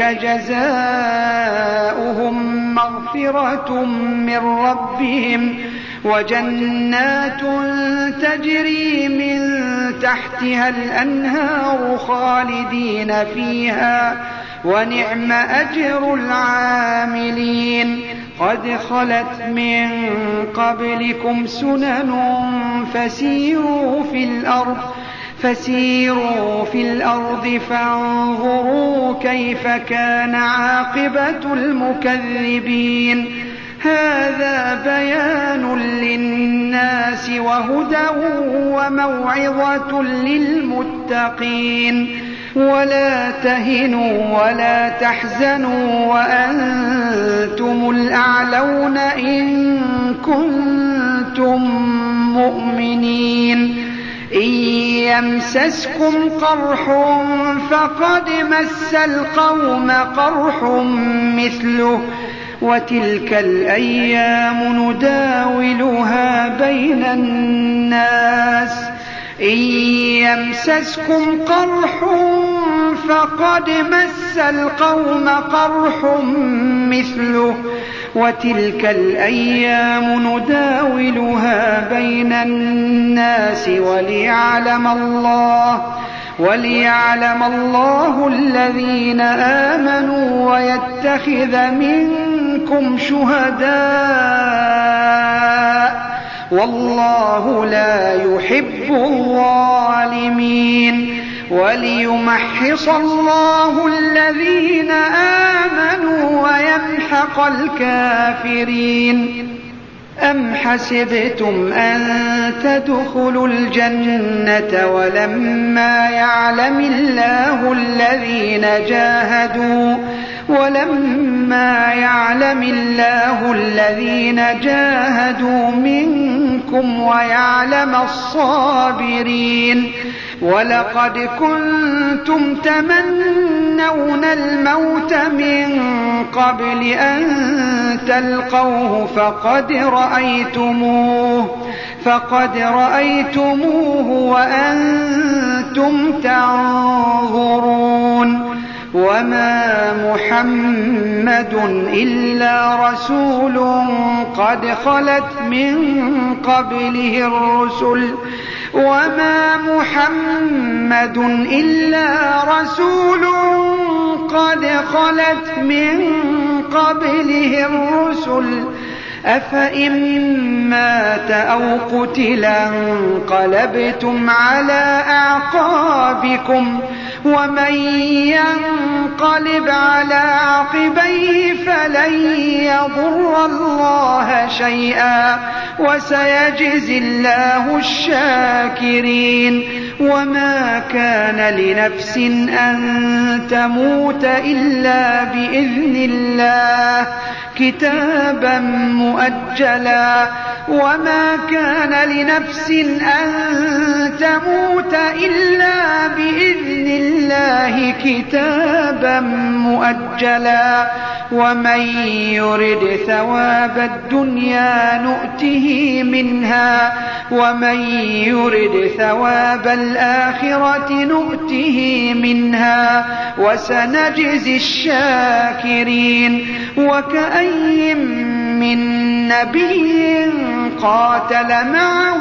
جزاؤهم مغفرة من ربهم وجنات تجري من تحتها الأنهار خالدين فيها ونعم أجر العاملين. قد خلت من قبلكم سنن فسيروا في الأرض فسيروا في الأرض فانظروا كيف كان عاقبة المكذبين. هذا بيان للناس وهدى وموعظة للمتقين. ولا تهنوا ولا تحزنوا وأنتم الأعلون إن كنتم مؤمنين. إن يمسسكم قرح فقد مس القوم قرح مثله وتلك الأيام نداولها بين الناس. إن يمسسكم قرح فقد مس القوم قرح مثله وتلك الأيام نداولها بين الناس وليعلم الله وليعلم الله الذين آمنوا ويتخذ منكم شهداء والله لا يحب الظالمين. وليمحص الله الذين آمنوا ويمحق الكافرين. أم حسبتم أن تدخلوا الجنة ولما يعلم الله الذين جاهدوا ولما يعلم الله الذين جاهدوا منكم ويعلم الصابرين. ولقد كنتم تمنون الموت من قبل أن تلقوه فقد رأيتموه فقد رأيتموه وأنتم تنظرون. وما محمد إلا رسول قد خلت من قبله الرسل وما محمد إلا رسول قد خلت من قبله الرسل أفإن مات أو قتلا انقلبتم على أعقابكم ومن ينقلب على عقبيه فلن يضر الله شيئا وسيجزي الله الشاكرين وما كان لنفس أن تموت إلا بإذن الله كتابا مؤجلا وما كان لنفس أن تموت إلا بإذن الله كتابا مؤجلا ومن يرد ثواب الدنيا نؤته منها ومن يرد ثواب الآخرة نؤته منها وسنجزي الشاكرين وكأي من نبي قاتل معه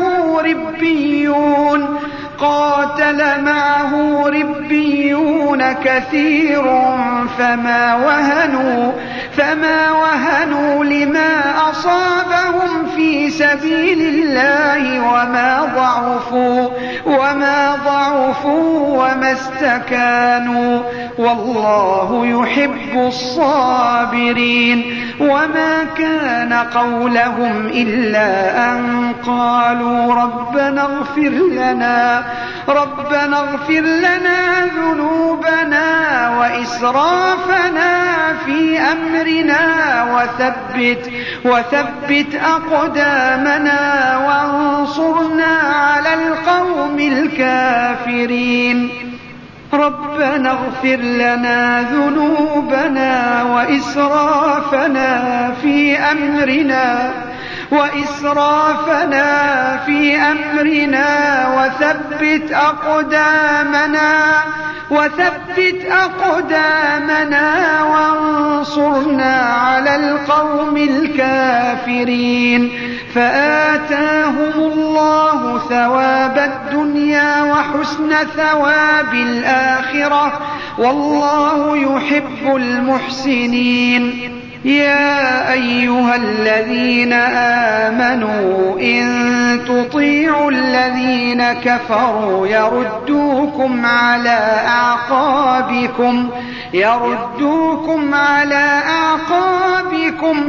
ربيون قاتل معه ربيون كثير فما وهنوا فما وهنوا لما أصابهم في سبيل الله وما ضعفوا وما ضعفوا وما استكانوا والله يحب الصابرين وما كان قولهم إلا أن قالوا ربنا اغفر لنا ربنا اغفر لنا ذنوبنا وإسرافنا في أمرنا وثبت وثبت أقدامنا وانصرنا على القوم الكافرين ربنا اغفر لنا ذنوبنا وإسرافنا في أمرنا وإسرافنا في أمرنا وثبت أقدامنا وثبت أقدامنا وانصرنا على القوم الكافرين فآتاهم الله ثواب الدنيا وحسن ثواب الآخرة والله يحب المحسنين يا أيها الذين آمنوا إن تطيعوا الذين كفروا يردوكم على أعقابكم يردوكم على أعقابكم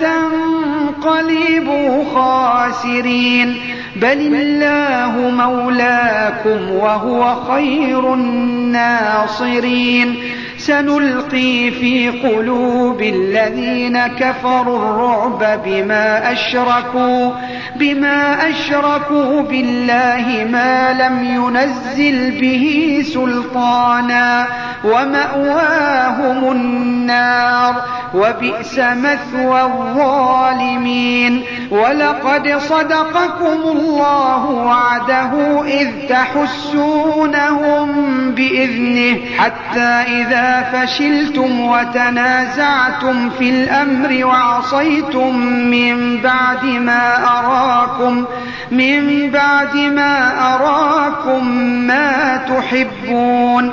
فتنقلبوا خاسرين بل الله مولاكم وهو خير الناصرين سنلقي في قلوب الذين كفروا الرعب بما أشركوا بما أشركوا بالله ما لم ينزل به سلطانا ومأواهم النار وبئس مثوى الظالمين ولقد صدقكم الله وعده إذ تحسونهم بإذنه حتى إذا فشلتم وتنازعتم في الأمر وعصيتم من بعد ما أراكم من بعد ما أراكم ما تحبون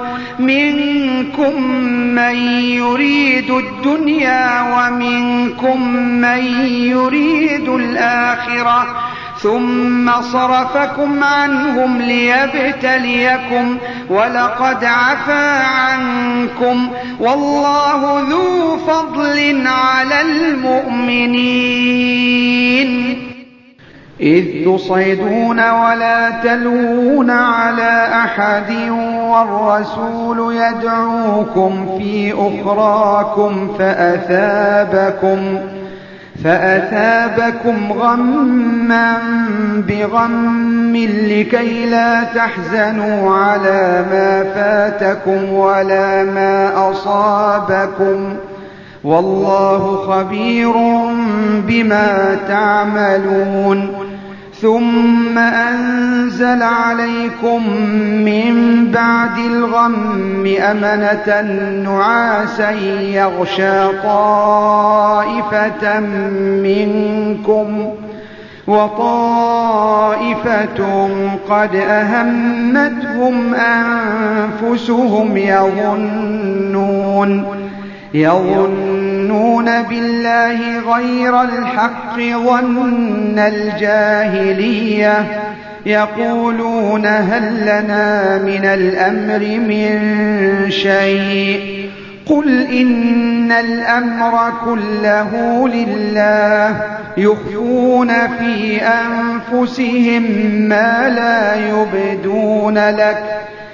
منكم من يريد الدنيا ومنكم من يريد الآخرة ثم صرفكم عنهم ليبتليكم ولقد عفا عنكم والله ذو فضل على المؤمنين إذ تصعدون ولا تلوون على أحد والرسول يدعوكم في أخراكم فأثابكم فأثابكم غما بغم لكي لا تحزنوا على ما فاتكم ولا ما أصابكم والله خبير بما تعملون ثم أنزل عليكم من بعد الغم أمنة نعاسا يغشى طائفة منكم وطائفة قد أهمتهم أنفسهم يظنون يظنون بالله غير الحق ظن الجاهلية يقولون هل لنا من الأمر من شيء قل إن الأمر كله لله يخفون في أنفسهم ما لا يبدون لك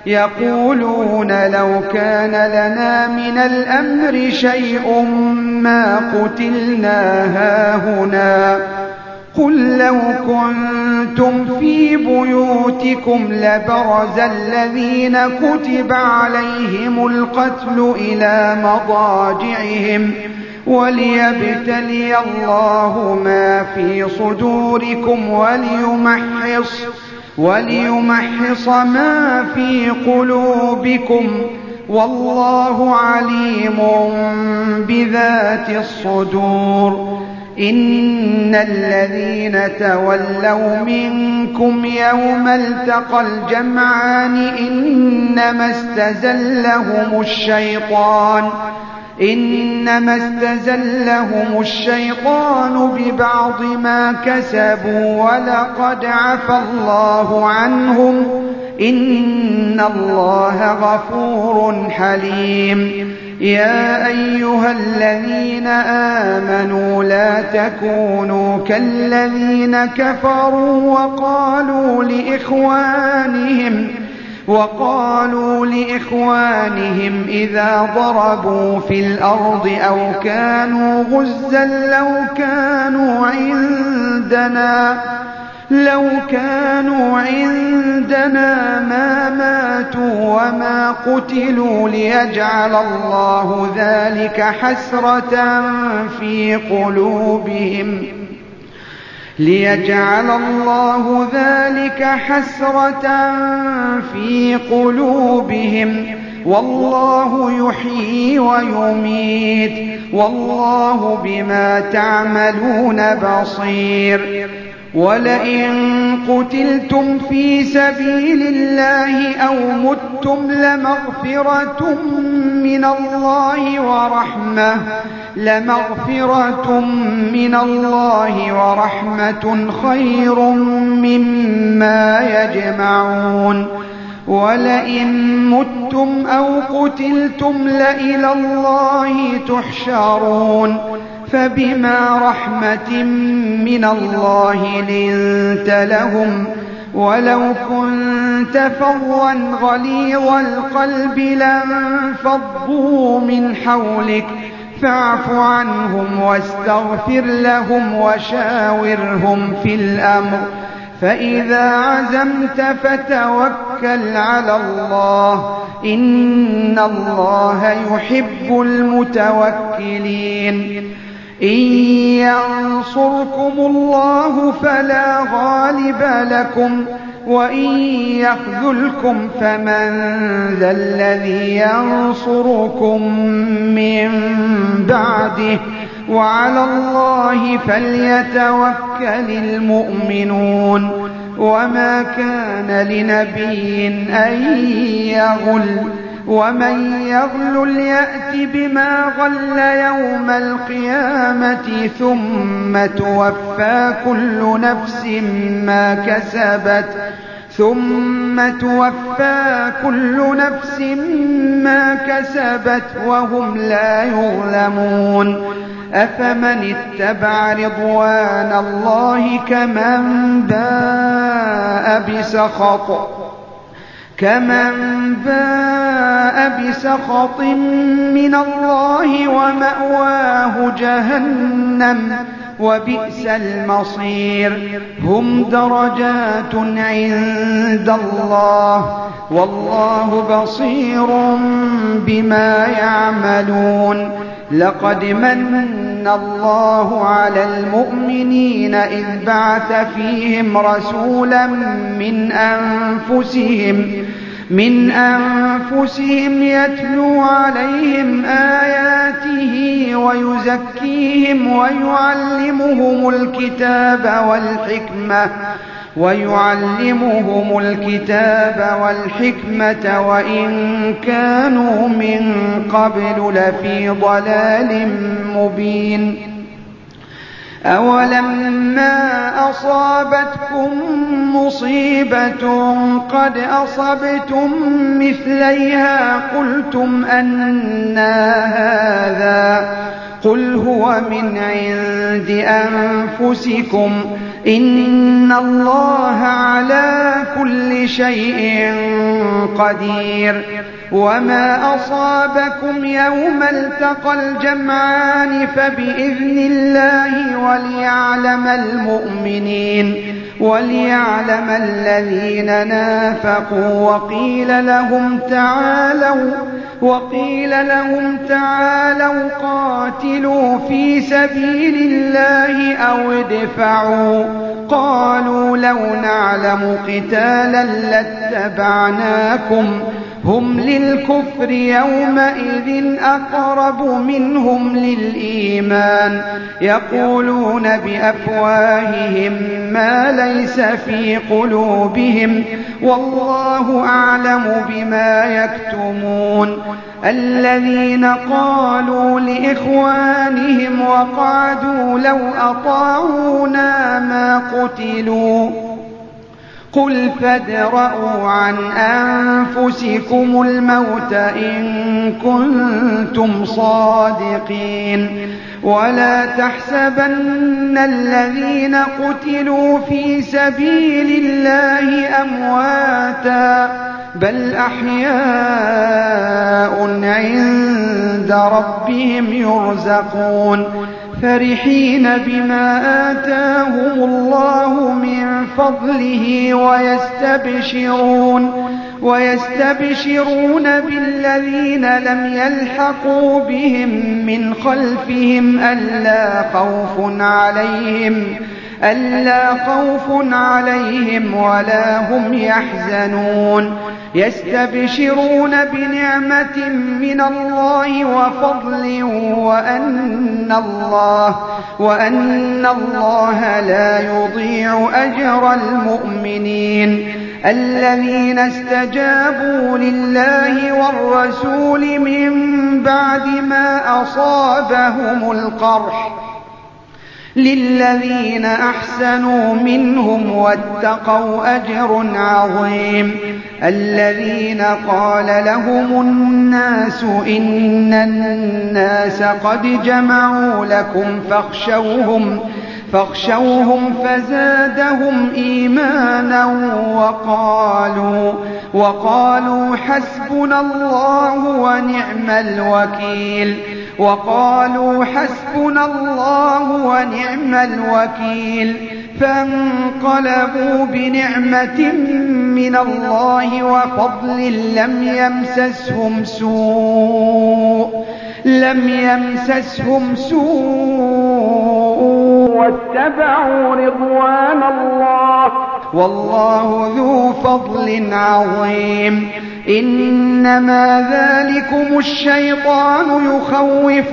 يقولون لو كان لنا من الأمر شيء ما قتلنا هاهنا قل لو كنتم في بيوتكم لبرز الذين كتب عليهم القتل إلى مضاجعهم وليبتلي الله ما في صدوركم وليمحص وليمحص ما في قلوبكم والله عليم بذات الصدور إن الذين تولوا منكم يوم التقى الجمعان إنما استزلهم الشيطان إنما استزلهم الشيطان ببعض ما كسبوا ولقد عفى الله عنهم إن الله غفور حليم يا أيها الذين آمنوا لا تكونوا كالذين كفروا وقالوا لإخوانهم وقالوا لإخوانهم إذا ضربوا في الأرض أو كانوا غزا لو كانوا عندنا لو كانوا عندنا ما ماتوا وما قتلوا ليجعل الله ذلك حسرة في قلوبهم ليجعل الله ذلك حسرة في قلوبهم والله يحيي ويميت والله بما تعملون بصير ولئن قتلتم في سبيل الله أو متم لمغفرة من الله ورحمة لمغفرة من الله ورحمة خير مما يجمعون ولئن متم أو قتلتم لإلى الله تحشرون فبما رحمة من الله لنت لهم ولو كنت فظا غليظ القلب لانفضوا من حولك فاعف عنهم واستغفر لهم وشاورهم في الأمر فإذا عزمت فتوكل على الله إن الله يحب المتوكلين إن ينصركم الله فلا غالب لكم وإن يخذلكم فمن ذا الذي ينصركم من بعده وعلى الله فليتوكل المؤمنون وما كان لنبي أن يغل ومن يغل يأت بما غل يوم القيامة ثم توفى كل نفس ما كسبت ثم توفى كل نفس ما كسبت وهم لا يظلمون أفمن اتبع رضوان الله كمن باء بسخط كمن باء بسخط من الله ومأواه جهنم وبئس المصير هم درجات عند الله والله بصير بما يعملون لقد من الله على المؤمنين إذ بعث فيهم رسولا من أنفسهم من أنفسهم يتلو عليهم آياته ويزكيهم ويعلمهم الكتاب والحكمة ويعلمهم الكتاب والحكمة وإن كانوا من قبل لفي ضلال مبين. أولما أصابتكم مصيبة قد أصبتم مثليها قلتم أنى هذا قل هو من عند أنفسكم إن الله على كل شيء قدير. وما أصابكم يوم التقى الجمعان فبإذن الله وليعلم المؤمنين وليعلم الذين نافقوا. وقيل لهم تعالوا وقيل لهم تعالوا قاتلوا في سبيل الله أو ادفعوا قالوا لو نعلم قتالا لاتبعناكم هم للكفر يومئذ أقرب منهم للإيمان يقولون بأفواههم ما ليس في قلوبهم والله أعلم بما يكتمون. الذين قالوا لإخوانهم وقعدوا لو أطاعونا ما قتلوا قل فادرءوا عن أنفسكم الموت إن كنتم صادقين. ولا تحسبن الذين قتلوا في سبيل الله أمواتا بل أحياء عند ربهم يرزقون فرحين بما آتاهم الله من فضله ويستبشرون ويستبشرون بالذين لم يلحقوا بهم من خلفهم ألا خوف عليهم ألا خوف عليهم ولا هم يحزنون يستبشرون بنعمة من الله وفضل وأن الله وأن الله لا يضيع أجر المؤمنين. الذين استجابوا لله والرسول من بعد ما أصابهم القرح للذين أحسنوا منهم واتقوا أجر عظيم. الذين قال لهم الناس إن الناس قد جمعوا لكم فاخشوهم فاخشوهم فزادهم إيمانا وقالوا وقالوا حسبنا الله ونعم الوكيل وقالوا حسبنا الله ونعم الوكيل فانقلبوا بنعمة من الله وفضل لم يمسسهم سوء لم يمسسهم سوء واتبعوا رضوان الله والله ذو فضل عظيم. إنما ذلكم الشيطان يخوف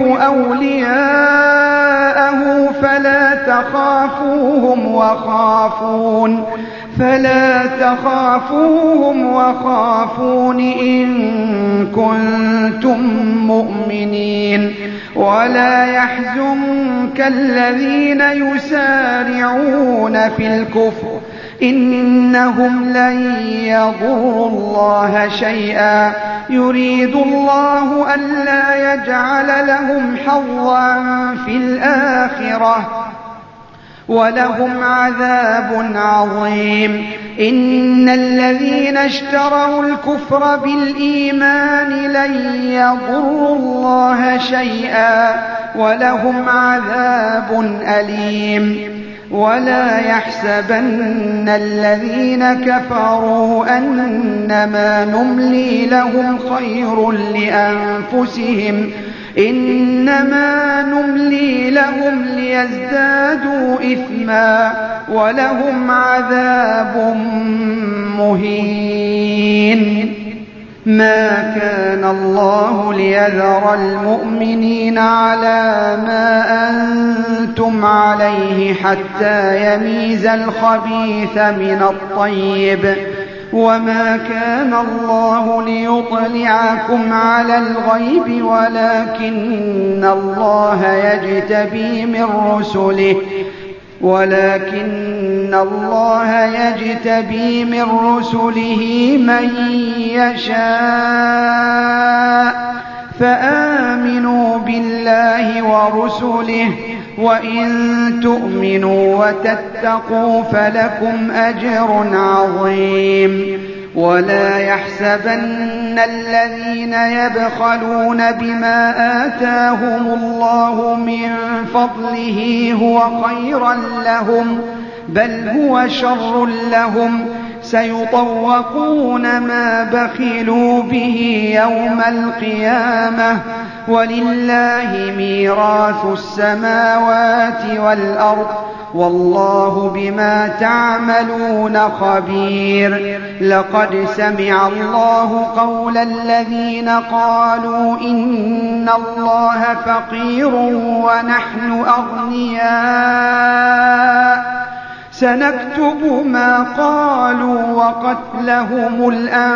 أولياءه فلا تخافوهم وخافون فلا تخافوهم وخافون إن كنتم مؤمنين. ولا يحزنك الذين يسارعون في الكفر إنهم لن يضروا الله شيئا يريد الله ألا يجعل لهم حظا في الآخرة ولهم عذاب عظيم. إن الذين اشتروا الكفر بالإيمان لن يضروا الله شيئا ولهم عذاب أليم. ولا يحسبن الذين كفروا أنما نملي لهم خير لأنفسهم إنما نملي لهم ليزدادوا إثما ولهم عذاب مهين. ما كان الله ليذر المؤمنين على ما أنتم عليه حتى يميز الخبيث من الطيب، وما كان الله ليطلعكم على الغيب ولكن الله يجتبي من رسله ولكن الله يجتبي من رسله من يشاء، فآمنوا بالله ورسله، وإن تؤمنوا وتتقوا فلكم أجر عظيم. ولا يحسبن الذين يبخلون بما آتاهم الله من فضله هو خيرا لهم، بل هو شر لهم، سيطوقون ما بخلوا به يوم القيامة، ولله ميراث السماوات والأرض، والله بما تعملون خبير. لقد سمع الله قول الذين قالوا إن الله فقير ونحن أغنياء، سنكتب ما قالوا وقتلهم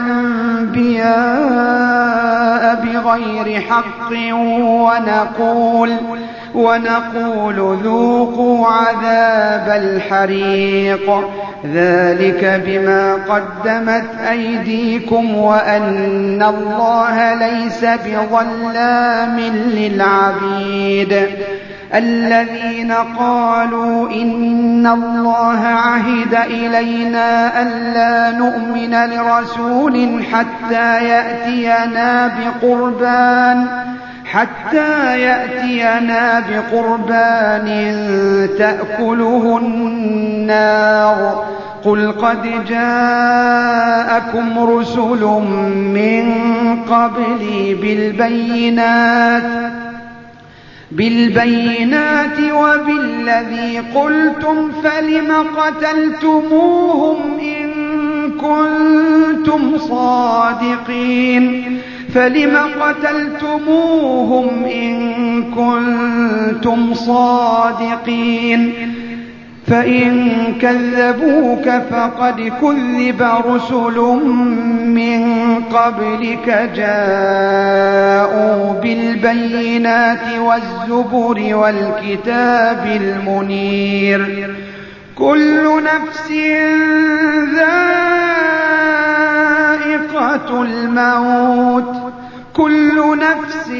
الأنبياء بغير حق، ونقول ونقول ذوقوا عذاب الحريق، ذلك بما قدمت أيديكم وأن الله ليس بظلام للعبيد. الذين قالوا إن الله عهد إلينا ألا نؤمن لرسول حتى يأتينا بقربان حتى يأتينا بقربان تأكله النار، قل قد جاءكم رسل من قبلي بالبينات بالبينات وبالذي قلتم فلم قتلتموهم إن كنتم صادقين فلم قتلتموهم إن كنتم صادقين فإن كذبوك فقد كذب رسل من قبلك جاءوا بالبينات والزبر والكتاب المنير. كل نفس ذائقة الموت كل نفس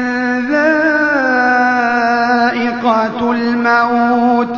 ذائقة الموت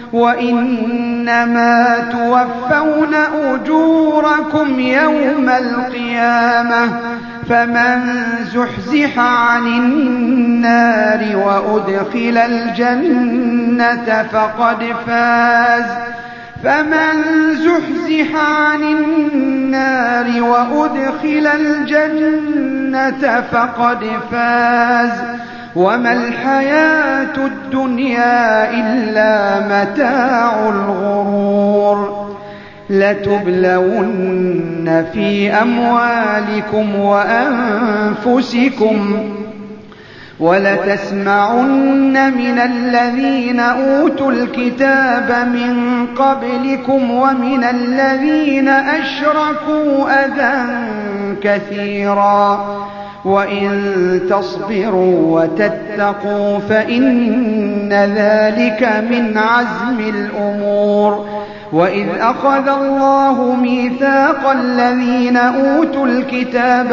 وإنما توفون أجوركم يوم القيامة، فمن زحزح عن النار وأدخل الجنة فقد فاز فمن زحزح عن النار وأدخل الجنة فقد فاز وما الحياة الدنيا إلا متاع الغرور. لتبلون في أموالكم وأنفسكم ولتسمعن من الذين أوتوا الكتاب من قبلكم ومن الذين أشركوا أذى كثيرا، وإن تصبروا وتتقوا فإن ذلك من عزم الأمور. وإذ أخذ الله ميثاق الذين أوتوا الكتاب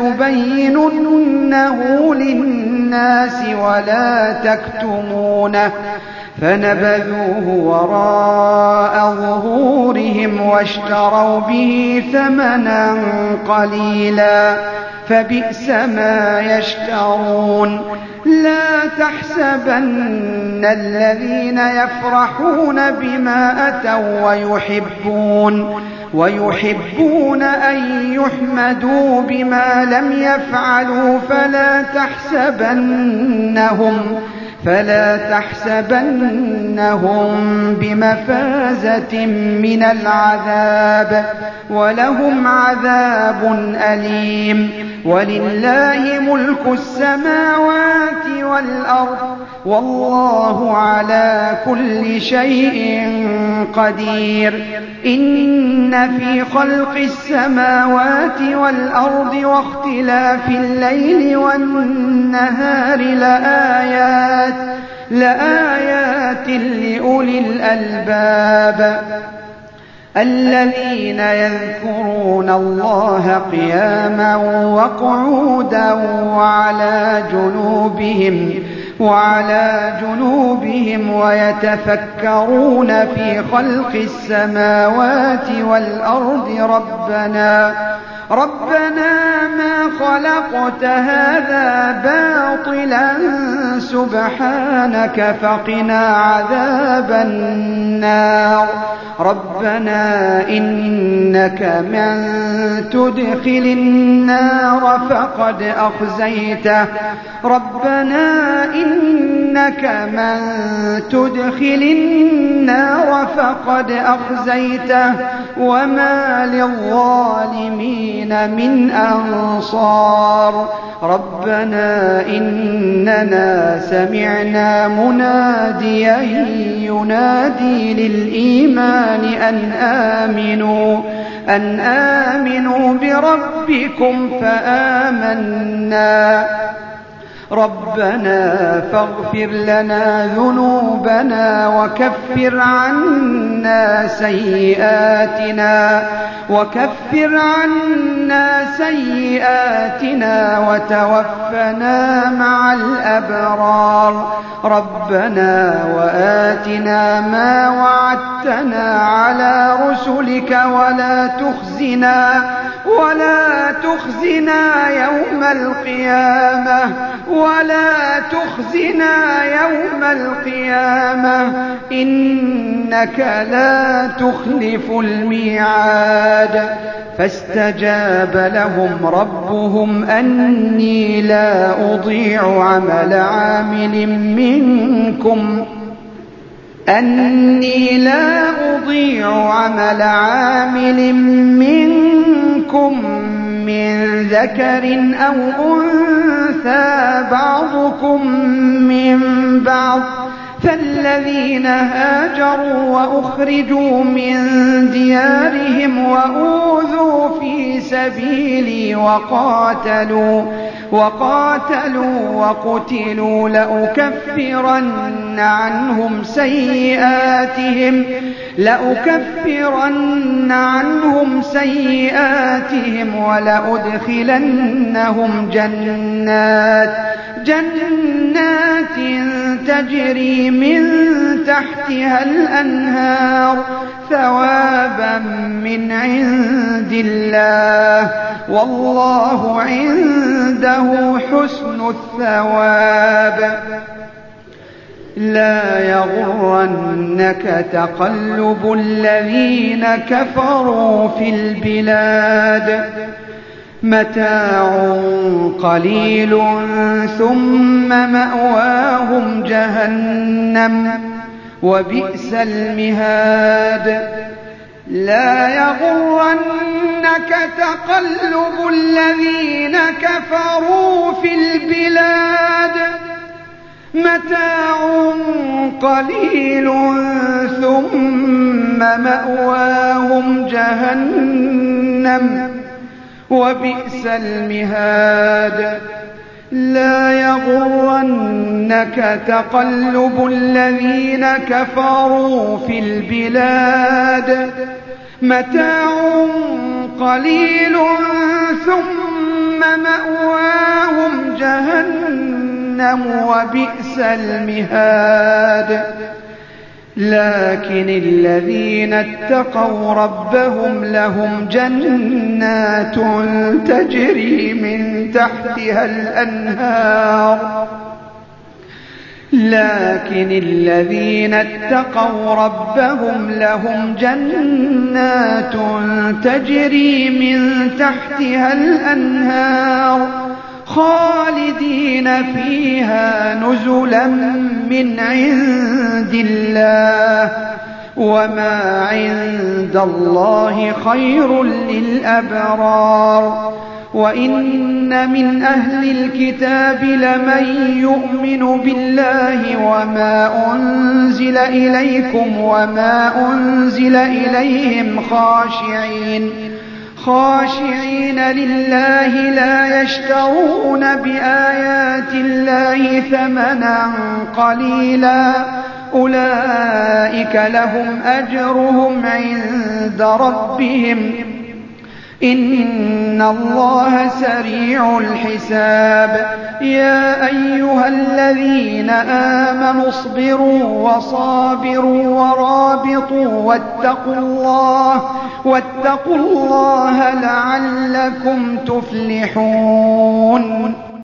لتبيننه للناس ولا تكتمونه فنبذوه وراء ظهورهم واشتروا به ثمنا قليلا فبئس ما يشترون. لا تحسبن الذين يفرحون بما أتوا ويحبون ويحبون أن يحمدوا بما لم يفعلوا فلا تحسبنهم فلا تحسبنهم بمفازة من العذاب ولهم عذاب أليم ولله ملك السماوات والأرض والله على كل شيء قدير إن في خلق السماوات والأرض واختلاف الليل والنهار لآيات لآيات لأولي الألباب الذين يذكرون الله قياما وقعودا وعلى جنوبهم وعلى جنوبهم ويتفكرون في خلق السماوات والأرض ربنا ربنا ما خلقت هذا باطلا سبحانك فقنا عذاب النار ربنا إنك من تدخل النار فقد أخزيته ربنا إنك من تدخل النار فقد أخزيته وما للظالمين من أنصار ربنا إننا سمعنا مناديا ينادي للإيمان أن آمنوا أن آمنوا بربكم فآمنا ربنا فاغفر لنا ذنوبنا وكفر عنا سيئاتنا وكفر عنا سيئاتنا وتوفنا مع الأبرار ربنا وآتنا ما وعدتنا على رسلك ولا تخزنا ولا تخزنا يوم القيامة ولا تخزنا يوم القيامة إنك لا تخلف الميعاد فاستجاب لهم ربهم أني لا أضيع عمل عامل منكم أني لا أضيع عمل عامل منكم من ذكر أو أنثى بعضكم من بعض فالذين هاجروا وأخرجوا من ديارهم وأوذوا في سبيلي وقاتلوا وقاتلوا وقتلوا لأكفرن عنهم سيئاتهم لأكفرن عنهم سيئاتهم ولأدخلنهم جنات جنات تجري من تحتها الأنهار ثوابا من عند الله والله عنده حسن الثواب لا يغرنك تقلب الذين كفروا في البلاد متاع قليل ثم مأواهم جهنم وبئس المهاد لا يغرنك تقلب الذين كفروا في البلاد متاع قليل ثم مأواهم جهنم وبئس المهاد لا يغرنك تقلب الذين كفروا في البلاد متاع قليل ثم مأواهم جهنم وبئس المهاد لكن الذين اتقوا ربهم لهم جنات تجري من تحتها الأنهار لكن الذين اتقوا ربهم لهم جنات تجري من تحتها الأنهار خالدين فيها نزلا من عند الله وما عند الله خير للأبرار. وإن من أهل الكتاب لمن يؤمن بالله وما أنزل إليكم وما أنزل إليهم خاشعين خاشعين لله لا يشترون بآيات الله ثمنا قليلا أولئك لهم أجرهم عند ربهم إن الله سريع الحساب. يا أيها الذين آمنوا اصبروا وصابروا ورابطوا واتقوا الله واتقوا الله لعلكم تفلحون.